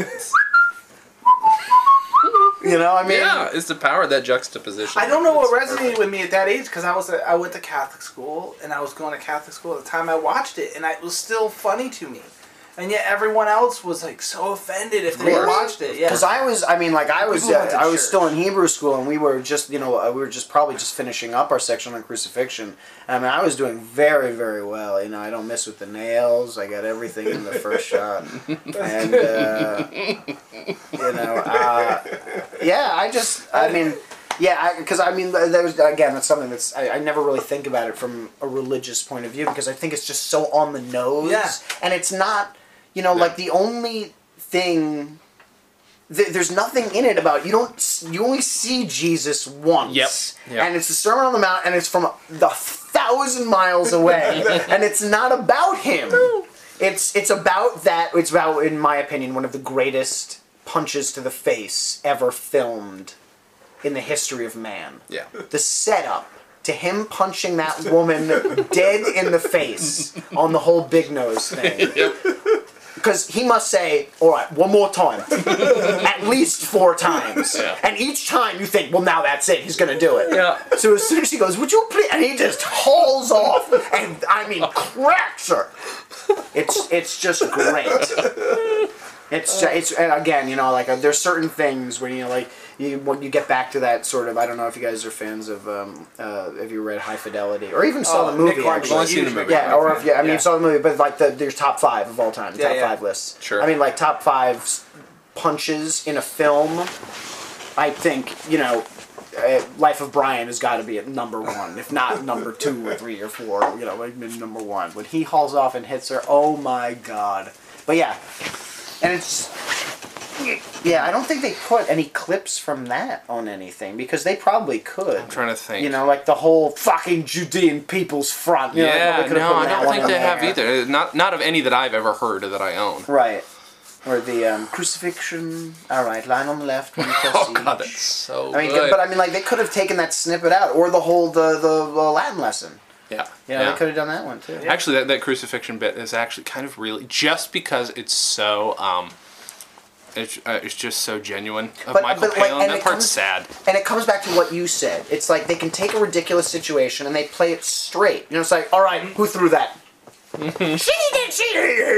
You know, I mean, Yeah, it's the power of that juxtaposition. I don't know what It's resonated perfect. with me at that age because I was a, I went to Catholic school and I was going to Catholic school at the time I watched it and I, it was still funny to me, and yet everyone else was like so offended if they Really? watched it. Yeah, Because I was, I mean, like I was, People uh, went to I was church. still in Hebrew school, and we were just, you know, uh, we were just probably just finishing up our section on crucifixion. And, I mean, I was doing very, very well. You know, I don't miss with the nails. I got everything in the first shot, and uh, you know, uh, yeah, I just, I mean. Yeah, because I, I mean, there's again, that's something that's I, I never really think about it from a religious point of view because I think it's just so on the nose, Yeah. and it's not, you know, like the only thing. Th- there's nothing in it about you don't s- you only see Jesus once. Yep, yep. And it's the Sermon on the Mount, and it's from a, a thousand miles away, and it's not about him. It's it's about that. It's about, in my opinion, one of the greatest punches to the face ever filmed in the history of man. Yeah. The setup to him punching that woman dead in the face on the whole big nose thing. Because he must say, all right, one more time. At least four times. Yeah. And each time you think, well, now that's it. He's going to do it. Yeah. So as soon as she goes, would you please? And he just hauls off. And, I mean, cracks her. It's it's just great. It's, it's and again, you know, like, uh, there's certain things where, you know, like, you when you get back to that sort of, I don't know if you guys are fans of, um, uh, have you read High Fidelity? Or even saw Oh, the movie, Nick Carter. actually. I've only seen the movie. Yeah, or if, yeah, I mean, Yeah. you saw the movie, but like the there's top five of all time, the Yeah, top yeah. five lists. Sure. I mean, like top five s- punches in a film. I think, you know, uh, Life of Brian has got to be at number one, if not number two or three or four, you know, like number one. When he hauls off and hits her, oh my god. But yeah, and it's, yeah, I don't think they put any clips from that on anything, because they probably could. I'm trying to think. You know, like the whole fucking Judean People's Front. You know, Yeah, they could've no, put I that don't one think in they have there. either. Not not of any that I've ever heard or that I own. Right. Or the um, crucifixion. All right, line on the left. When you press Oh each. god, that's so I mean, good. but I mean, like they could have taken that snippet out, or the whole the the, the Latin lesson. Yeah. You know, yeah. they could have done that one too. Actually, that, that crucifixion bit is actually kind of really, just because it's so, um, it's, uh, it's just so genuine of But- Michael but, like, Palin. and That it part's comes- sad. And it comes back to what you said. It's like they can take a ridiculous situation and they play it straight. You know, it's like, all right, who threw that? She did, she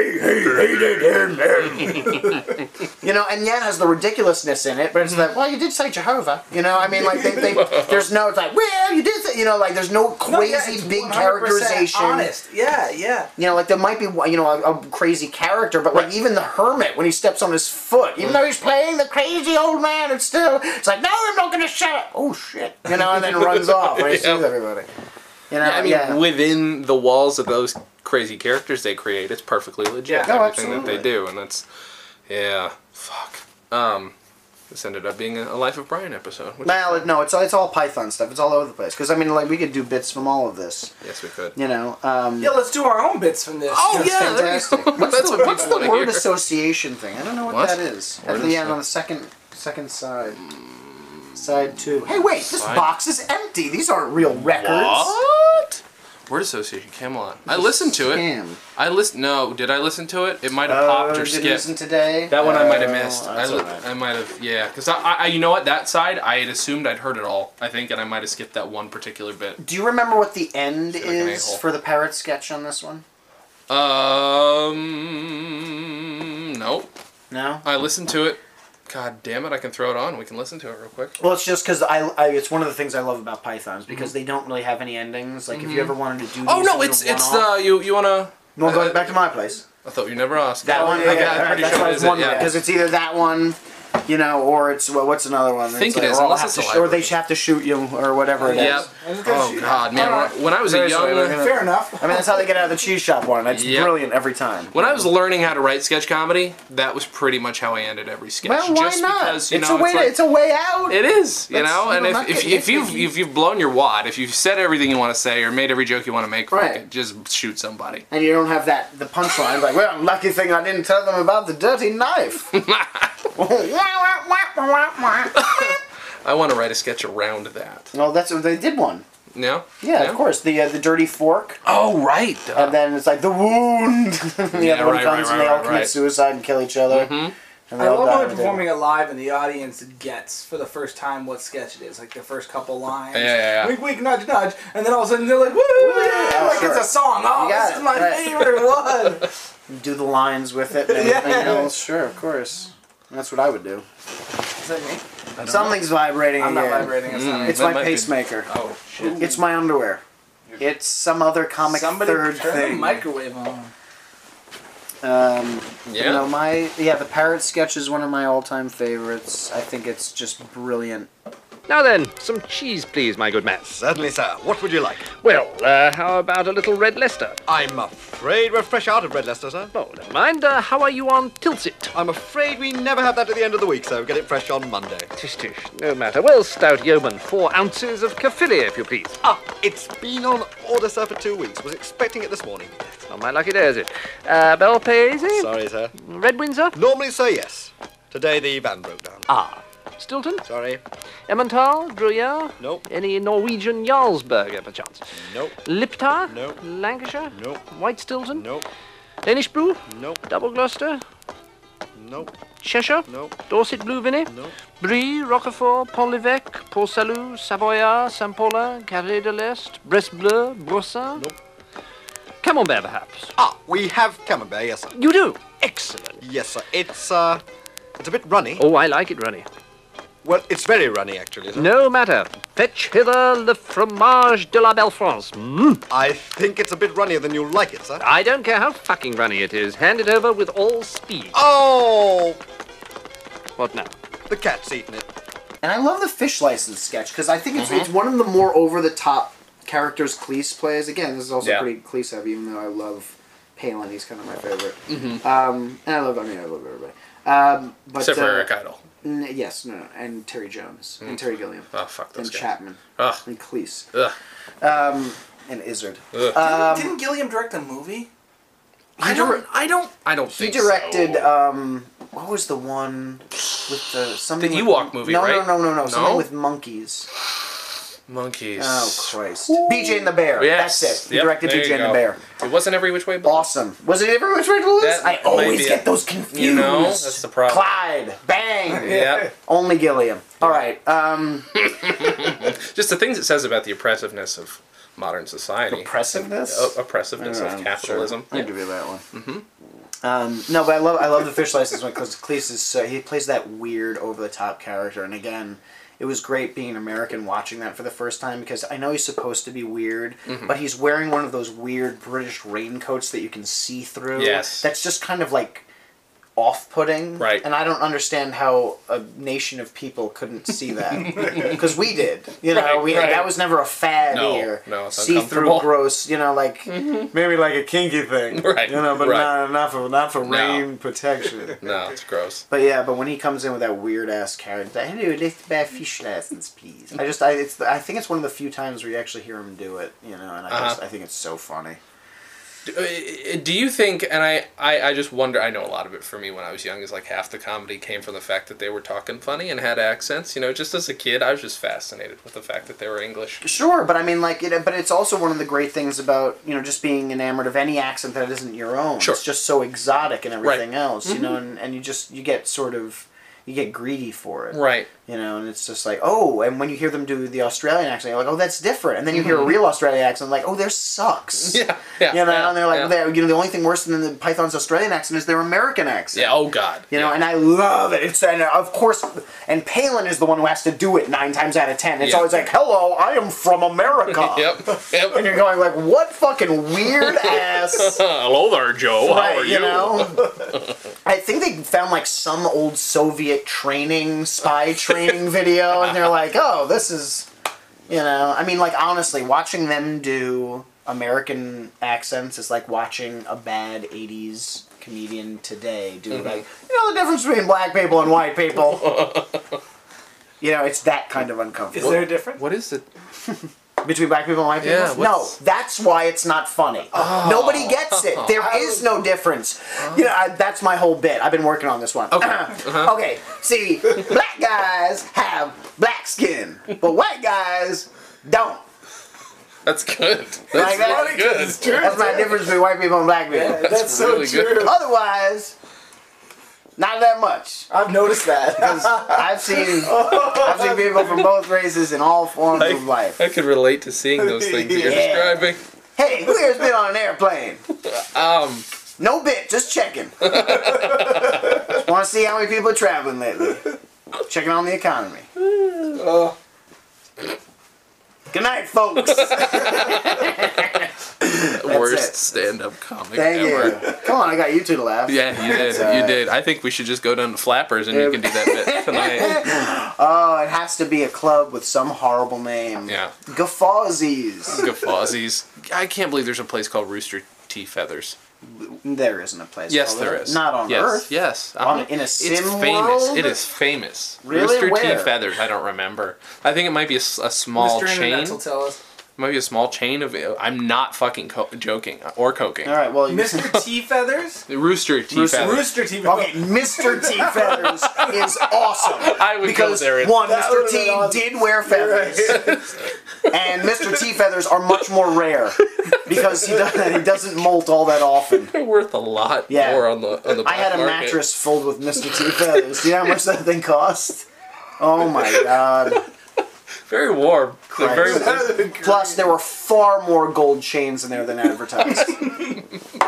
You know, and yeah, it has the ridiculousness in it, but it's like, well, you did say Jehovah. You know, I mean, like, they, they, there's no, it's like, well, you did say, you know, like, there's no crazy No, yeah, it's big one hundred percent characterization. honest. Yeah, yeah. You know, like, there might be, you know, a, a crazy character, but, like, even the hermit, when he steps on his foot, even though he's playing the crazy old man, it's still, it's like, no, I'm not going to shut up. Oh, shit. You know, and then runs off when he sees everybody. You know, Yeah, I mean, yeah. within the walls of those crazy characters they create, it's perfectly legit. Yeah. Oh, everything that they absolutely. do, and that's, yeah, fuck. Um, this ended up being a, a Life of Brian episode. Which Well, it- no, it's it's all Python stuff. It's all over the place. Because I mean, like we could do bits from all of this. Yes, we could. You know. Um, Yeah, let's do our own bits from this. Oh, that's yeah, that'd be- fantastic. What's that's the, what what's people the wanna word hear. association thing? I don't know what, What? that is. Word At the end asso- on the second second side. Side two. Hey, wait! This Side- box is empty. These aren't real records. What? Word Association, Camelot. I listened to it. Scam. I listened. No, did I listen to it? It might have Oh, popped or did you skipped. listen today? That one I might have Oh, missed. I, that's li- all right. I might have, yeah. Because I, I, you know what? That side, I had assumed I'd heard it all, I think, and I might have skipped that one particular bit. Do you remember what the end Feel like an is a-hole. for the parrot sketch on this one? Um, no. No. I listened to it. God damn it! I can throw it on. We can listen to it real quick. Well, it's just because I, I, it's one of the things I love about Pythons because they don't really have any endings. Like if you ever wanted to do. Oh these no! as a It's it's one-off- the you you wanna. You want to go back to my place? I thought you never asked. That Oh, one, yeah, yeah, yeah, yeah, I'm pretty that's sure what I it was is it, wondering yeah. because it's either that one, you know, or it's well, what's another one? Think It's it like, is, or, I'll unless have it's to a sh- or they library. have to shoot you or whatever it is. Yep. Oh god, man! When- When I was a Seriously, young, we're gonna- Fair enough. I mean, that's how they get out of the cheese shop one. That's Yep. brilliant every time. when I was learning how to write sketch comedy, that was pretty much how I ended every sketch. Well, why Just not? Because, you it's know, a way. it's, like, to, it's a way out. It is, you That's- know, you and know, if, not if, getting if you've nitpicky. if you've blown your wad, if you've said everything you want to say or made every joke you want to make, fuck Right. it, just shoot somebody. And you don't have that the punchline like, well, lucky thing I didn't tell them about the dirty knife. I want to write a sketch around that. Well, that's what they did one. No? Yeah, No? of course. The uh, the dirty fork. Oh, right. And then it's like the wound. the Yeah, other one right, comes right, and they right, all commit right. suicide and kill each other. Mhm. And they I all love die when in we're the performing it live and the audience gets for the first time what sketch it is, like the first couple lines. Yeah, yeah, yeah. Wink, wink, nudge, nudge, and then all of a sudden they're like, "Woo!" Yeah, like sure. it's a song. Oh, You got this it, is my right. favorite one. You do the lines with it and everything Yeah. else. Sure, of course. That's what I would do. Is that me? Something's vibrating I'm not again. vibrating. It's not me. It's That my might be- pacemaker. Oh, shit. It's my underwear. It's some other comic Somebody third turn the thing. microwave on. Um, Yeah? You know, my yeah, the parrot sketch is one of my all-time favorites. I think it's just brilliant. Now then, some cheese, please, my good man. Certainly, sir. What would you like? Well, uh, how about a little red Leicester? I'm afraid we're fresh out of Red Leicester, sir. Oh, never mind. Uh, how are you on Tilsit? I'm afraid we never have that at the end of the week, so get it fresh on Monday. Tish, tish. No matter. Well, stout yeoman, four ounces of Cafilia, if you please. Ah, it's been on order, sir, for two weeks. Was expecting it this morning. On my lucky day, is it? Uh, Bel Paese? Sorry, sir. Red Windsor? Normally, sir, yes. Today the van broke down. Ah. Stilton? Sorry. Emmental? Gruyere? Nope. Any Norwegian Jarlsberger, perchance? Nope. Liptar? Nope. Lancashire? Nope. White Stilton? Nope. Danish Brew? Nope. Double Gloucester? Nope. Cheshire? Nope. Dorset Blue Vinny? Nope. Brie, Roquefort, Pont l'Evêque, Port Salut, Savoyard, Saint-Paulin, Carré de l'Est, Brest Bleu, Broussin? Nope. Camembert, perhaps? Ah, we have camembert, yes, sir. You do? Excellent. Yes, sir. It's, uh, it's a bit runny. Oh, I like it, Runny. Well, it's very runny, actually, sir. No matter. Fetch hither le fromage de la Belle France. Mm. I think it's a bit runnier than you'll like it, sir. I don't care how fucking runny it is. Hand it over with all speed. Oh! What now? The cat's eaten it. And I love the fish license sketch because I think it's mm-hmm. it's one of the more over the top characters Cleese plays. Again, this is also yeah. pretty Cleese heavy, even though I love Palin. He's kind of my favorite. Mm-hmm. Um, and I love, I mean, I love everybody. Um, but, Except for uh, Eric Idle. N- yes, no, no, and Terry Jones, mm. and Terry Gilliam. Oh, fuck those and guys. Chapman. Ugh. And Cleese. Ugh. Um, and Izzard. Ugh. Um, didn't, didn't Gilliam direct a movie? I don't, I don't, I don't He think directed, so. um, what was the one with the, something The with, Ewok movie, no, right? No, no, no, no, no, something with monkeys. Monkeys. Oh, Christ. B J and the Bear. Yes. That's it. He Yep, directed there B J you and the go. Bear. It wasn't Every Which Way But Awesome. Was it Every Which Way But Loose? That I might always be get it. those confused. You know, that's the problem. Clyde. Bang. Yeah. Only Gilliam. All right. Um, Just the things it says about the oppressiveness of modern society. Oppressiveness? O- oppressiveness Right, of capitalism. Sure. I'll Yeah. give you that one. Mm-hmm. Um, no, but I love I love the fish license one because Cleese is so, he plays that weird over the top character, and again, it was great being an American watching that for the first time because I know he's supposed to be weird, mm-hmm. but he's wearing one of those weird British raincoats that you can see through. Yes. That's just kind of like off-putting. Right. And I don't understand how a nation of people couldn't see that because we did. You know, Right, we right. that was never a fad No, here. no, it's see-through, uncomfortable. gross. You know, like Mm-hmm. maybe like a kinky thing. Right, You know, but right. not not for not for No. rain protection. No, it's gross. But yeah, but when he comes in with that weird ass character, hello, let's buy fish license, please. I just, I, it's, I think it's one of the few times where you actually hear him do it, you know, and I just, Uh-huh. I think it's so funny. Do, uh, do you think, and I, I, I just wonder, I know a lot of it for me when I was young is like half the comedy came from the fact that they were talking funny and had accents. You know, just as a kid, I was just fascinated with the fact that they were English. Sure, but I mean, like, it, but it's also one of the great things about, you know, just being enamored of any accent that isn't your own. Sure. It's just so exotic and everything Right. else, you Mm-hmm. know, and, and you just, you get sort of, you get greedy for it. Right. You know, and it's just like, oh, and when you hear them do the Australian accent, you're like, oh, that's different. And then you hear a real Australian accent, like, oh, theirs sucks. Yeah, yeah. You know, yeah, and they're like, yeah. they're, you know, the only thing worse than the Python's Australian accent is their American accent. Yeah, oh God. You know, and I love it. It's and of course, and Palin is the one who has to do it nine times out of ten. It's Yeah. always like, "Hello, I am from America." Yep, yep. And you're going like, "What fucking weird ass." Hello there, Joe. Right, How are you? you know? I think they found like some old Soviet training, spy training video, and they're like, "Oh, this is," you know. I mean, like honestly, watching them do American accents is like watching a bad eighties comedian today do Mm-hmm. like, you know, the difference between black people and white people. You know, it's that kind of uncomfortable. Is there a difference? What is it? Between black people and white people? Yeah, no, what's- that's why it's not funny. Nobody gets it. There is no difference. You know, I, that's my whole bit. I've been working on this one. Okay. Uh-huh. Okay, see, black guys have black skin, but white guys don't. That's good. That's Like that? really good. It's true. That's my difference between white people and black people. Yeah, that's so really true. good. Otherwise, not that much. I've noticed that. Because I've seen, I've seen people from both races in all forms of life. I could relate to seeing those things that you're Yeah. describing. Hey, who here's been on an airplane? Um, No bit, just checking. Just want to see how many people are traveling lately. Checking on the economy. Oh. Good night, folks. worst it. stand-up comic Thank ever. you. Come on, I got you two to laugh. Yeah, you did. That's, uh, You did. I think we should just go down to Flappers and you can do that bit tonight. Oh, it has to be a club with some horrible name. Yeah. Gaffawsies. Gaffawsies. I can't believe there's a place called Rooster T. Feathers. There isn't a place. Yes, called there that. is. Not on yes, Earth. Yes. On, Uh-huh. in a sim It's famous. world? It is famous. Really? Rooster Where? T. Feathers. I don't remember. I think it might be a, s- a small Mister chain. Internet will tell us. It might be a small chain of. I'm not fucking co- joking or coking. All right, well, you Mister T Feathers? The Rooster T. Rooster- Feathers. Rooster T Feathers. Okay, Mister T Feathers is awesome. I would because go there. and- one, That Mister would've T been awesome. did wear feathers, and Mister T feathers are much more rare because he doesn't he doesn't molt all that often. They're worth a lot Yeah. more on the on the I black had a market. mattress filled with Mister T feathers. Do you know how much that thing cost? Oh my god! Very warm. They're very Christ. Plus, there were far more gold chains in there than advertised.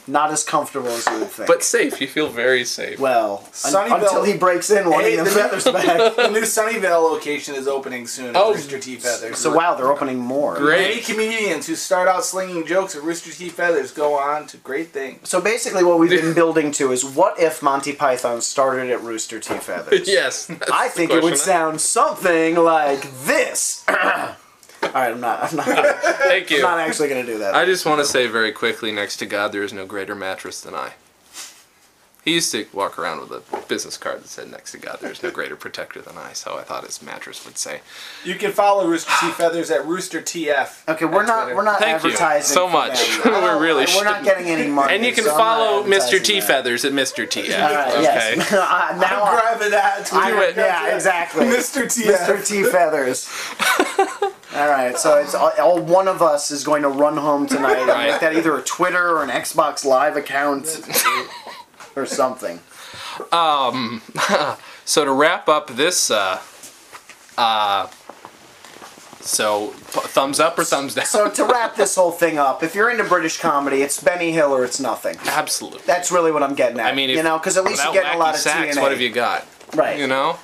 Not as comfortable as you would think. But safe. You feel very safe. Well, un- Sunnyvale- until he breaks in wanting Hey, the the, feathers new, back. the new Sunnyvale location is opening soon at Oh, Rooster Teeth Feathers. So wow, they're opening more. Great. Many comedians who start out slinging jokes at Rooster Teeth Feathers go on to great things. So basically, what we've been building to is, what if Monty Python started at Rooster Teeth Feathers? Yes. that's I the think it would question. sound something like this. All right, I'm not. I'm not. Thank you. I'm not actually going to do that. I just want to say very quickly, next to God, there is no greater mattress than I. He used to walk around with a business card that said, next to God, there is no greater protector than I, so I thought his mattress would say. You can follow Rooster Teeth Feathers at Rooster T F. Okay, we're not. We're not Thank you advertising so for much. them. I We're don't- really We're not shouldn't. getting any money. And you can so I'm follow not Mister advertising T that. Feathers at Mister T F. All right, okay. yes. uh, now I'm grabbing that. I, Do it. Yeah, exactly. Mister T F. Mister T Feathers. All right, so it's all, all one of us is going to run home tonight and Right. make that either a Twitter or an Xbox Live account or something. Um, so to wrap up this, uh, uh, so p- thumbs up or thumbs down? So to wrap this whole thing up, if you're into British comedy, it's Benny Hill or it's nothing. Absolutely. That's really what I'm getting at. I mean, if, you know, because at least without you're getting a lot wacky of sax, T N A. what have you got? Right. You know?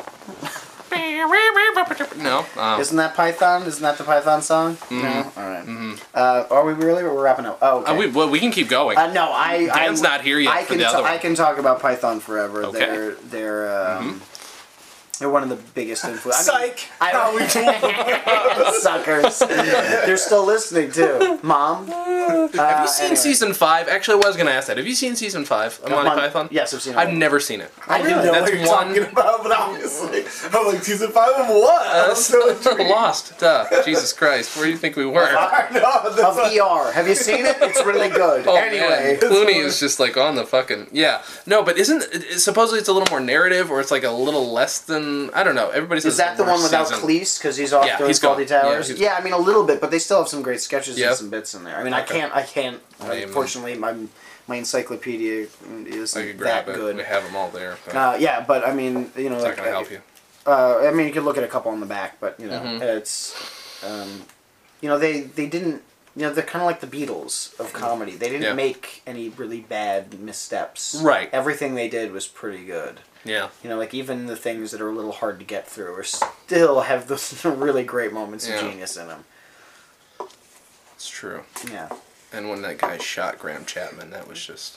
No. Um, Isn't that Python? Isn't that the Python song? Mm-hmm. No. All right. Mm-hmm. Uh, are we really? Or we're wrapping up. Oh, okay. uh, we, well, we can keep going. Uh, no, I. Dan's I, not here yet I for can. the ta- other one. I can talk about Python forever. Okay. They're they're um, they're one of the biggest influences. Psych! I don't. Suckers. They're still listening too. Mom. Have Uh, you seen anyway. season five? Actually, I was going to ask that. Have you seen season five of Monty Mon- Python? Yes, I've seen it. I've never seen it. I didn't know That's what you're one- talking about, but obviously, I'm like, season five of what? I'm so intrigued. Lost. Duh. Jesus Christ. Where do you think we were? I know, Of that's E R. Have you seen it? It's really good. Oh, anyway. man. Clooney is just like on the fucking yeah. No, but isn't it, it- supposedly it's a little more narrative, or it's like a little less than I don't know. Everybody says Is that it's the more one without season. Cleese? Because he's off Yeah, doing he's gone. Faulty Towers. Yeah, Yeah, he's- I mean a little bit, but they still have some great sketches Yeah. and some bits in there. I mean, I Okay. can't. I can't. Amen. Unfortunately, my my encyclopedia isn't I could grab that it. good. We have them all there. But Uh, yeah, but I mean, you know, it's like, not gonna help you. Uh, I mean, you could look at a couple on the back, but you know, Mhm. it's, um, you know, they they didn't. You know, they're kind of like the Beatles of comedy. They didn't Yeah. make any really bad missteps. Right. Everything they did was pretty good. Yeah. You know, like even the things that are a little hard to get through are still have those really great moments Yeah. of genius in them. It's true. Yeah. And when that guy shot Graham Chapman, that was just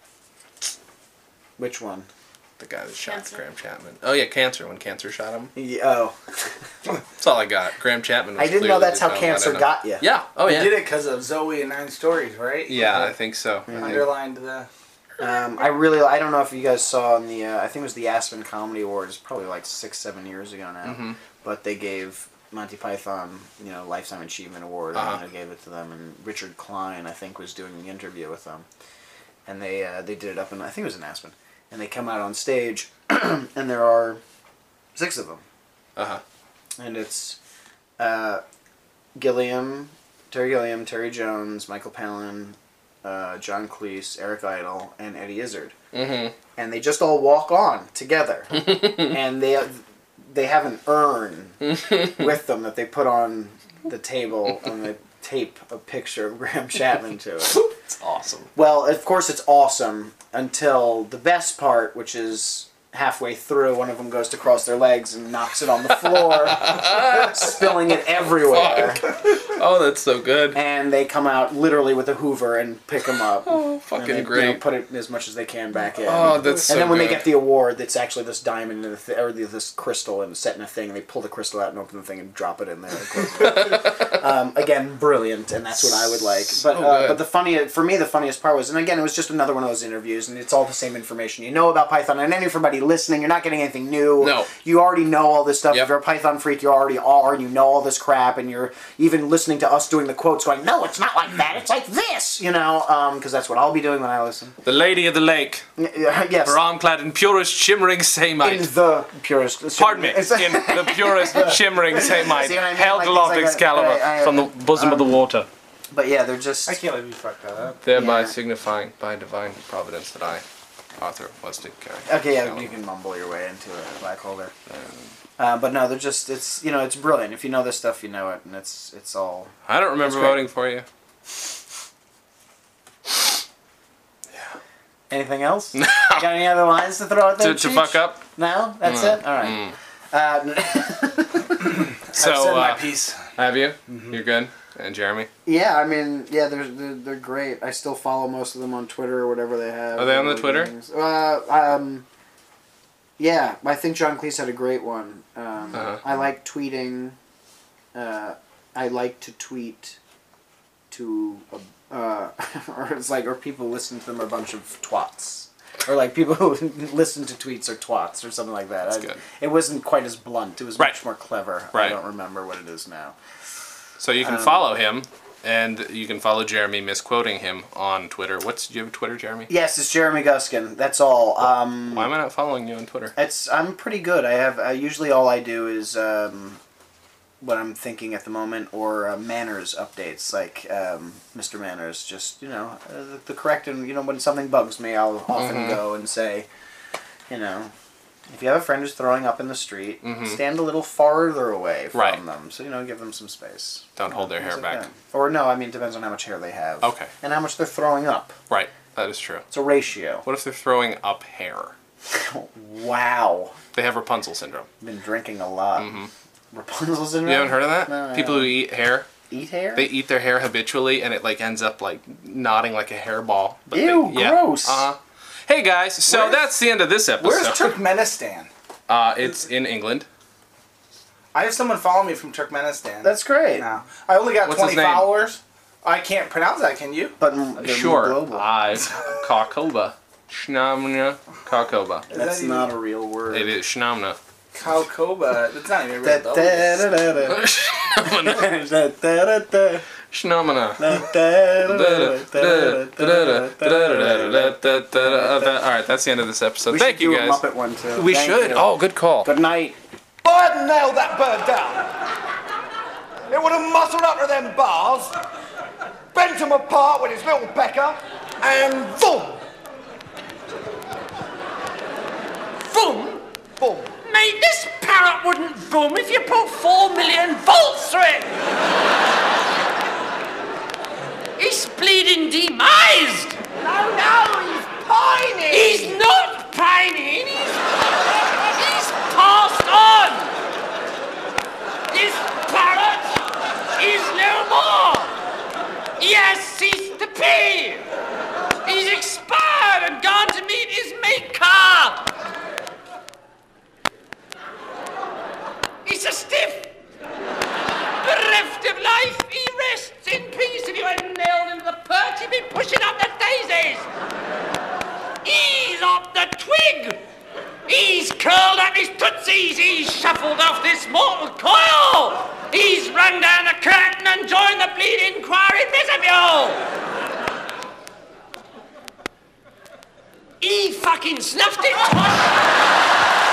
Which one? the guy that shot Cancer. Graham Chapman. Oh yeah, Cancer. When Cancer shot him. Yeah, oh. That's all I got. Graham Chapman. Was I didn't know clearly that's the how dumb, I Cancer don't know. got you. Yeah. Oh We yeah. did it because of Zoe and Nine Stories, right? Yeah, I think so. Mm-hmm. Underlined the. Um, I really, I don't know if you guys saw in the, uh, I think it was the Aspen Comedy Awards, probably like six, seven years ago now. Mhm. But they gave Monty Python, you know, Lifetime Achievement Award, Uh-huh. and they gave it to them. And Richard Klein, I think, was doing the interview with them, and they uh, they did it up in, I think it was in Aspen, and they come out on stage, and there are six of them, Uh huh. and it's uh, Gilliam, Terry Gilliam, Terry Jones, Michael Palin, uh, John Cleese, Eric Idle, and Eddie Izzard. Mm-hmm. And they just all walk on together, and they they have an urn with them that they put on the table, and they tape a picture of Graham Chapman to it. It's awesome. Well, of course it's awesome until the best part, which is halfway through, one of them goes to cross their legs and knocks it on the floor, spilling it everywhere. Oh, that's so good. And they come out literally with a Hoover and pick him up. Oh, fucking and they, great. You know, put it as much as they can back in. Oh, that's And so then when they good. get the award, it's actually this diamond and th- or this crystal and set in a thing. And they pull the crystal out and open the thing and drop it in there. And close it. um, again, brilliant, and that's what I would like. But So uh, good. but the funny for me, the funniest part was, and again, it was just another one of those interviews, and it's all the same information you know about Python. And anybody listening, you're not getting anything new. No. You already know all this stuff. Yep. If you're a Python freak, you already are, and you know all this crap, and you're even listening to us doing the quotes, going, "No, it's not like that. It's like this," you know, because that's what I'll be doing when I listen. The Lady of the Lake. Y- y- Yes. Her arm clad in purest shimmering In samite. the purest. Pardon me. It's- In the purest shimmering samite. See what I mean? Held Like, aloft it's like a- Excalibur I- I- from the bosom of the water. But yeah, they're just. I can't let you fuck that up. Thereby Yeah. signifying by divine providence that I, Arthur, was to carry. Okay, yeah, Excalibur. you can mumble your way into a black hole there. Uh, but no, they're just. It's you know, it's brilliant. If you know this stuff, you know it, and it's it's all. I don't remember That's great. voting for you. Anything else? Got any other lines to throw out there? To, to fuck up? No? That's Mm. it? All right. Mm. Uh, So, I've said my uh, piece. Have you? Mm-hmm. You're good? And Jeremy? Yeah, I mean, yeah, they're, they're they're great. I still follow most of them on Twitter or whatever they have. Are they on the Twitter? Things. Uh, um, yeah, I think John Cleese had a great one. Um, Uh-huh. I like tweeting. Uh, I like to tweet to, uh, or it's like, or people listen to them are a bunch of twats. Or like people who listen to tweets are twats or something like that. That's I, good. It wasn't quite as blunt. It was Right. much more clever. Right. I don't remember what it is now. So you can Um, follow him, and you can follow Jeremy misquoting him on Twitter. What's do you have Twitter, Jeremy? Yes, it's Jeremy Guskin. That's all. Um, Why am I not following you on Twitter? It's I'm pretty good. I have uh, usually all I do is um, what I'm thinking at the moment, or uh, manners updates, like um, Mister Manners. Just you know uh, the, the correct and you know when something bugs me, I'll often Mhm. go and say, you know, if you have a friend who's throwing up in the street, Mhm. stand a little farther away from Right. them. So you know, give them some space. Don't hold their hair Things like back. that. Or no, I mean it depends on how much hair they have. Okay. And how much they're throwing up. Right. That is true. It's a ratio. What if they're throwing up hair? Wow. They have Rapunzel syndrome. Been drinking a lot. Mm-hmm. Rapunzel syndrome? You haven't heard of that? No, I People who eat hair. Eat hair? They eat their hair habitually, and it like ends up like nodding like a hairball. But Ew, they, yeah. gross. Uh-huh. Hey guys, so Where's- that's the end of this episode. Where's Turkmenistan? Uh, it's in England. I have someone follow me from Turkmenistan. That's great. No. I only got What's his twenty name? followers. I can't pronounce that, can you? But they're Sure. more global. I Kakoba. Shnamna Kakoba. Is That's that not even- a real word. It is Shnamna. Kalkoba. That's not even a Da- real da- double. da- da- da. Shnamna. Da- da- da- da. Shnamna. Da- da- da- da- da- da- da- da. Alright, that's the end of this episode. We Thank should you do a guys. Muppet one too. We Thank should. you. Oh, good call. Good night. If I hadn't nailed that bird down, it would have muscled up to them bars, bent them apart with his little pecker, and boom! Boom? Boom! Mate, this parrot wouldn't boom if you put four million volts through it! He's bleeding demised! No, no, he's pining! He's not pining! He's, he's passed on! This parrot is no more! He has ceased to pay! He's expired and gone to meet his maker! He's a stiff! Bereft of life, he rests in peace. If you had nailed him to the perch, he'd be pushing up the daisies! He's up the twig! He's curled up his tootsies! He's shuffled off this mortal coil! He's run down the curtain and joined the bleeding choir in vestibule! He fucking snuffed it twice!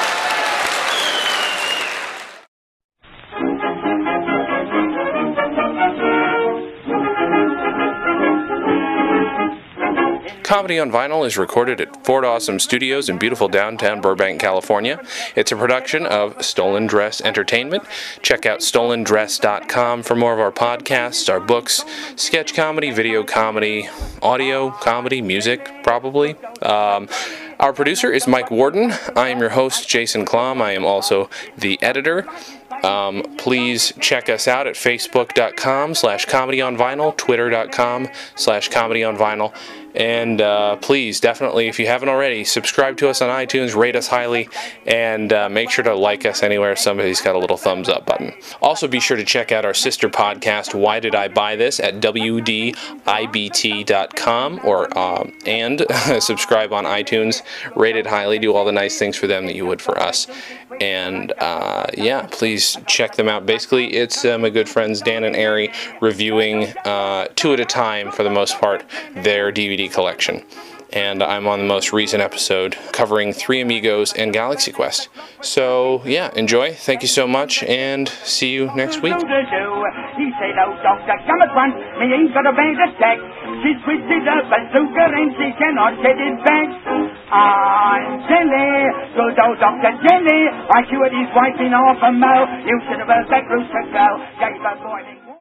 Comedy on Vinyl is recorded at Fort Awesome Studios in beautiful downtown Burbank, California. It's a production of Stolen Dress Entertainment. Check out stolen dress dot com for more of our podcasts, our books, sketch comedy, video comedy, audio comedy, music, probably. Um, our producer is Mike Warden. I am your host, Jason Klom. I am also the editor. Um, please check us out at facebook dot com slash comedy on vinyl, twitter dot com slash comedy on vinyl, and uh, please, definitely, if you haven't already, subscribe to us on iTunes, rate us highly, and uh, make sure to like us anywhere somebody's got a little thumbs up button. Also, be sure to check out our sister podcast, Why Did I Buy This, at w d i b t dot com, or um, and subscribe on iTunes, rate it highly, do all the nice things for them that you would for us. And uh, yeah, please check them out. Basically, it's uh, my good friends Dan and Ari reviewing uh, two at a time, for the most part, their D V D collection. And I'm on the most recent episode covering Three Amigos and Galaxy Quest. So yeah, enjoy. Thank you so much, and see you next week. He said, oh, doctor, come at once. Me ain't got a bad attack. She switched it up and bazooka and she cannot get it back. I'm Jenny, good old Doctor Jenny. I cured his wife in half a mile. You should have heard that rooster go. Gave her boiling.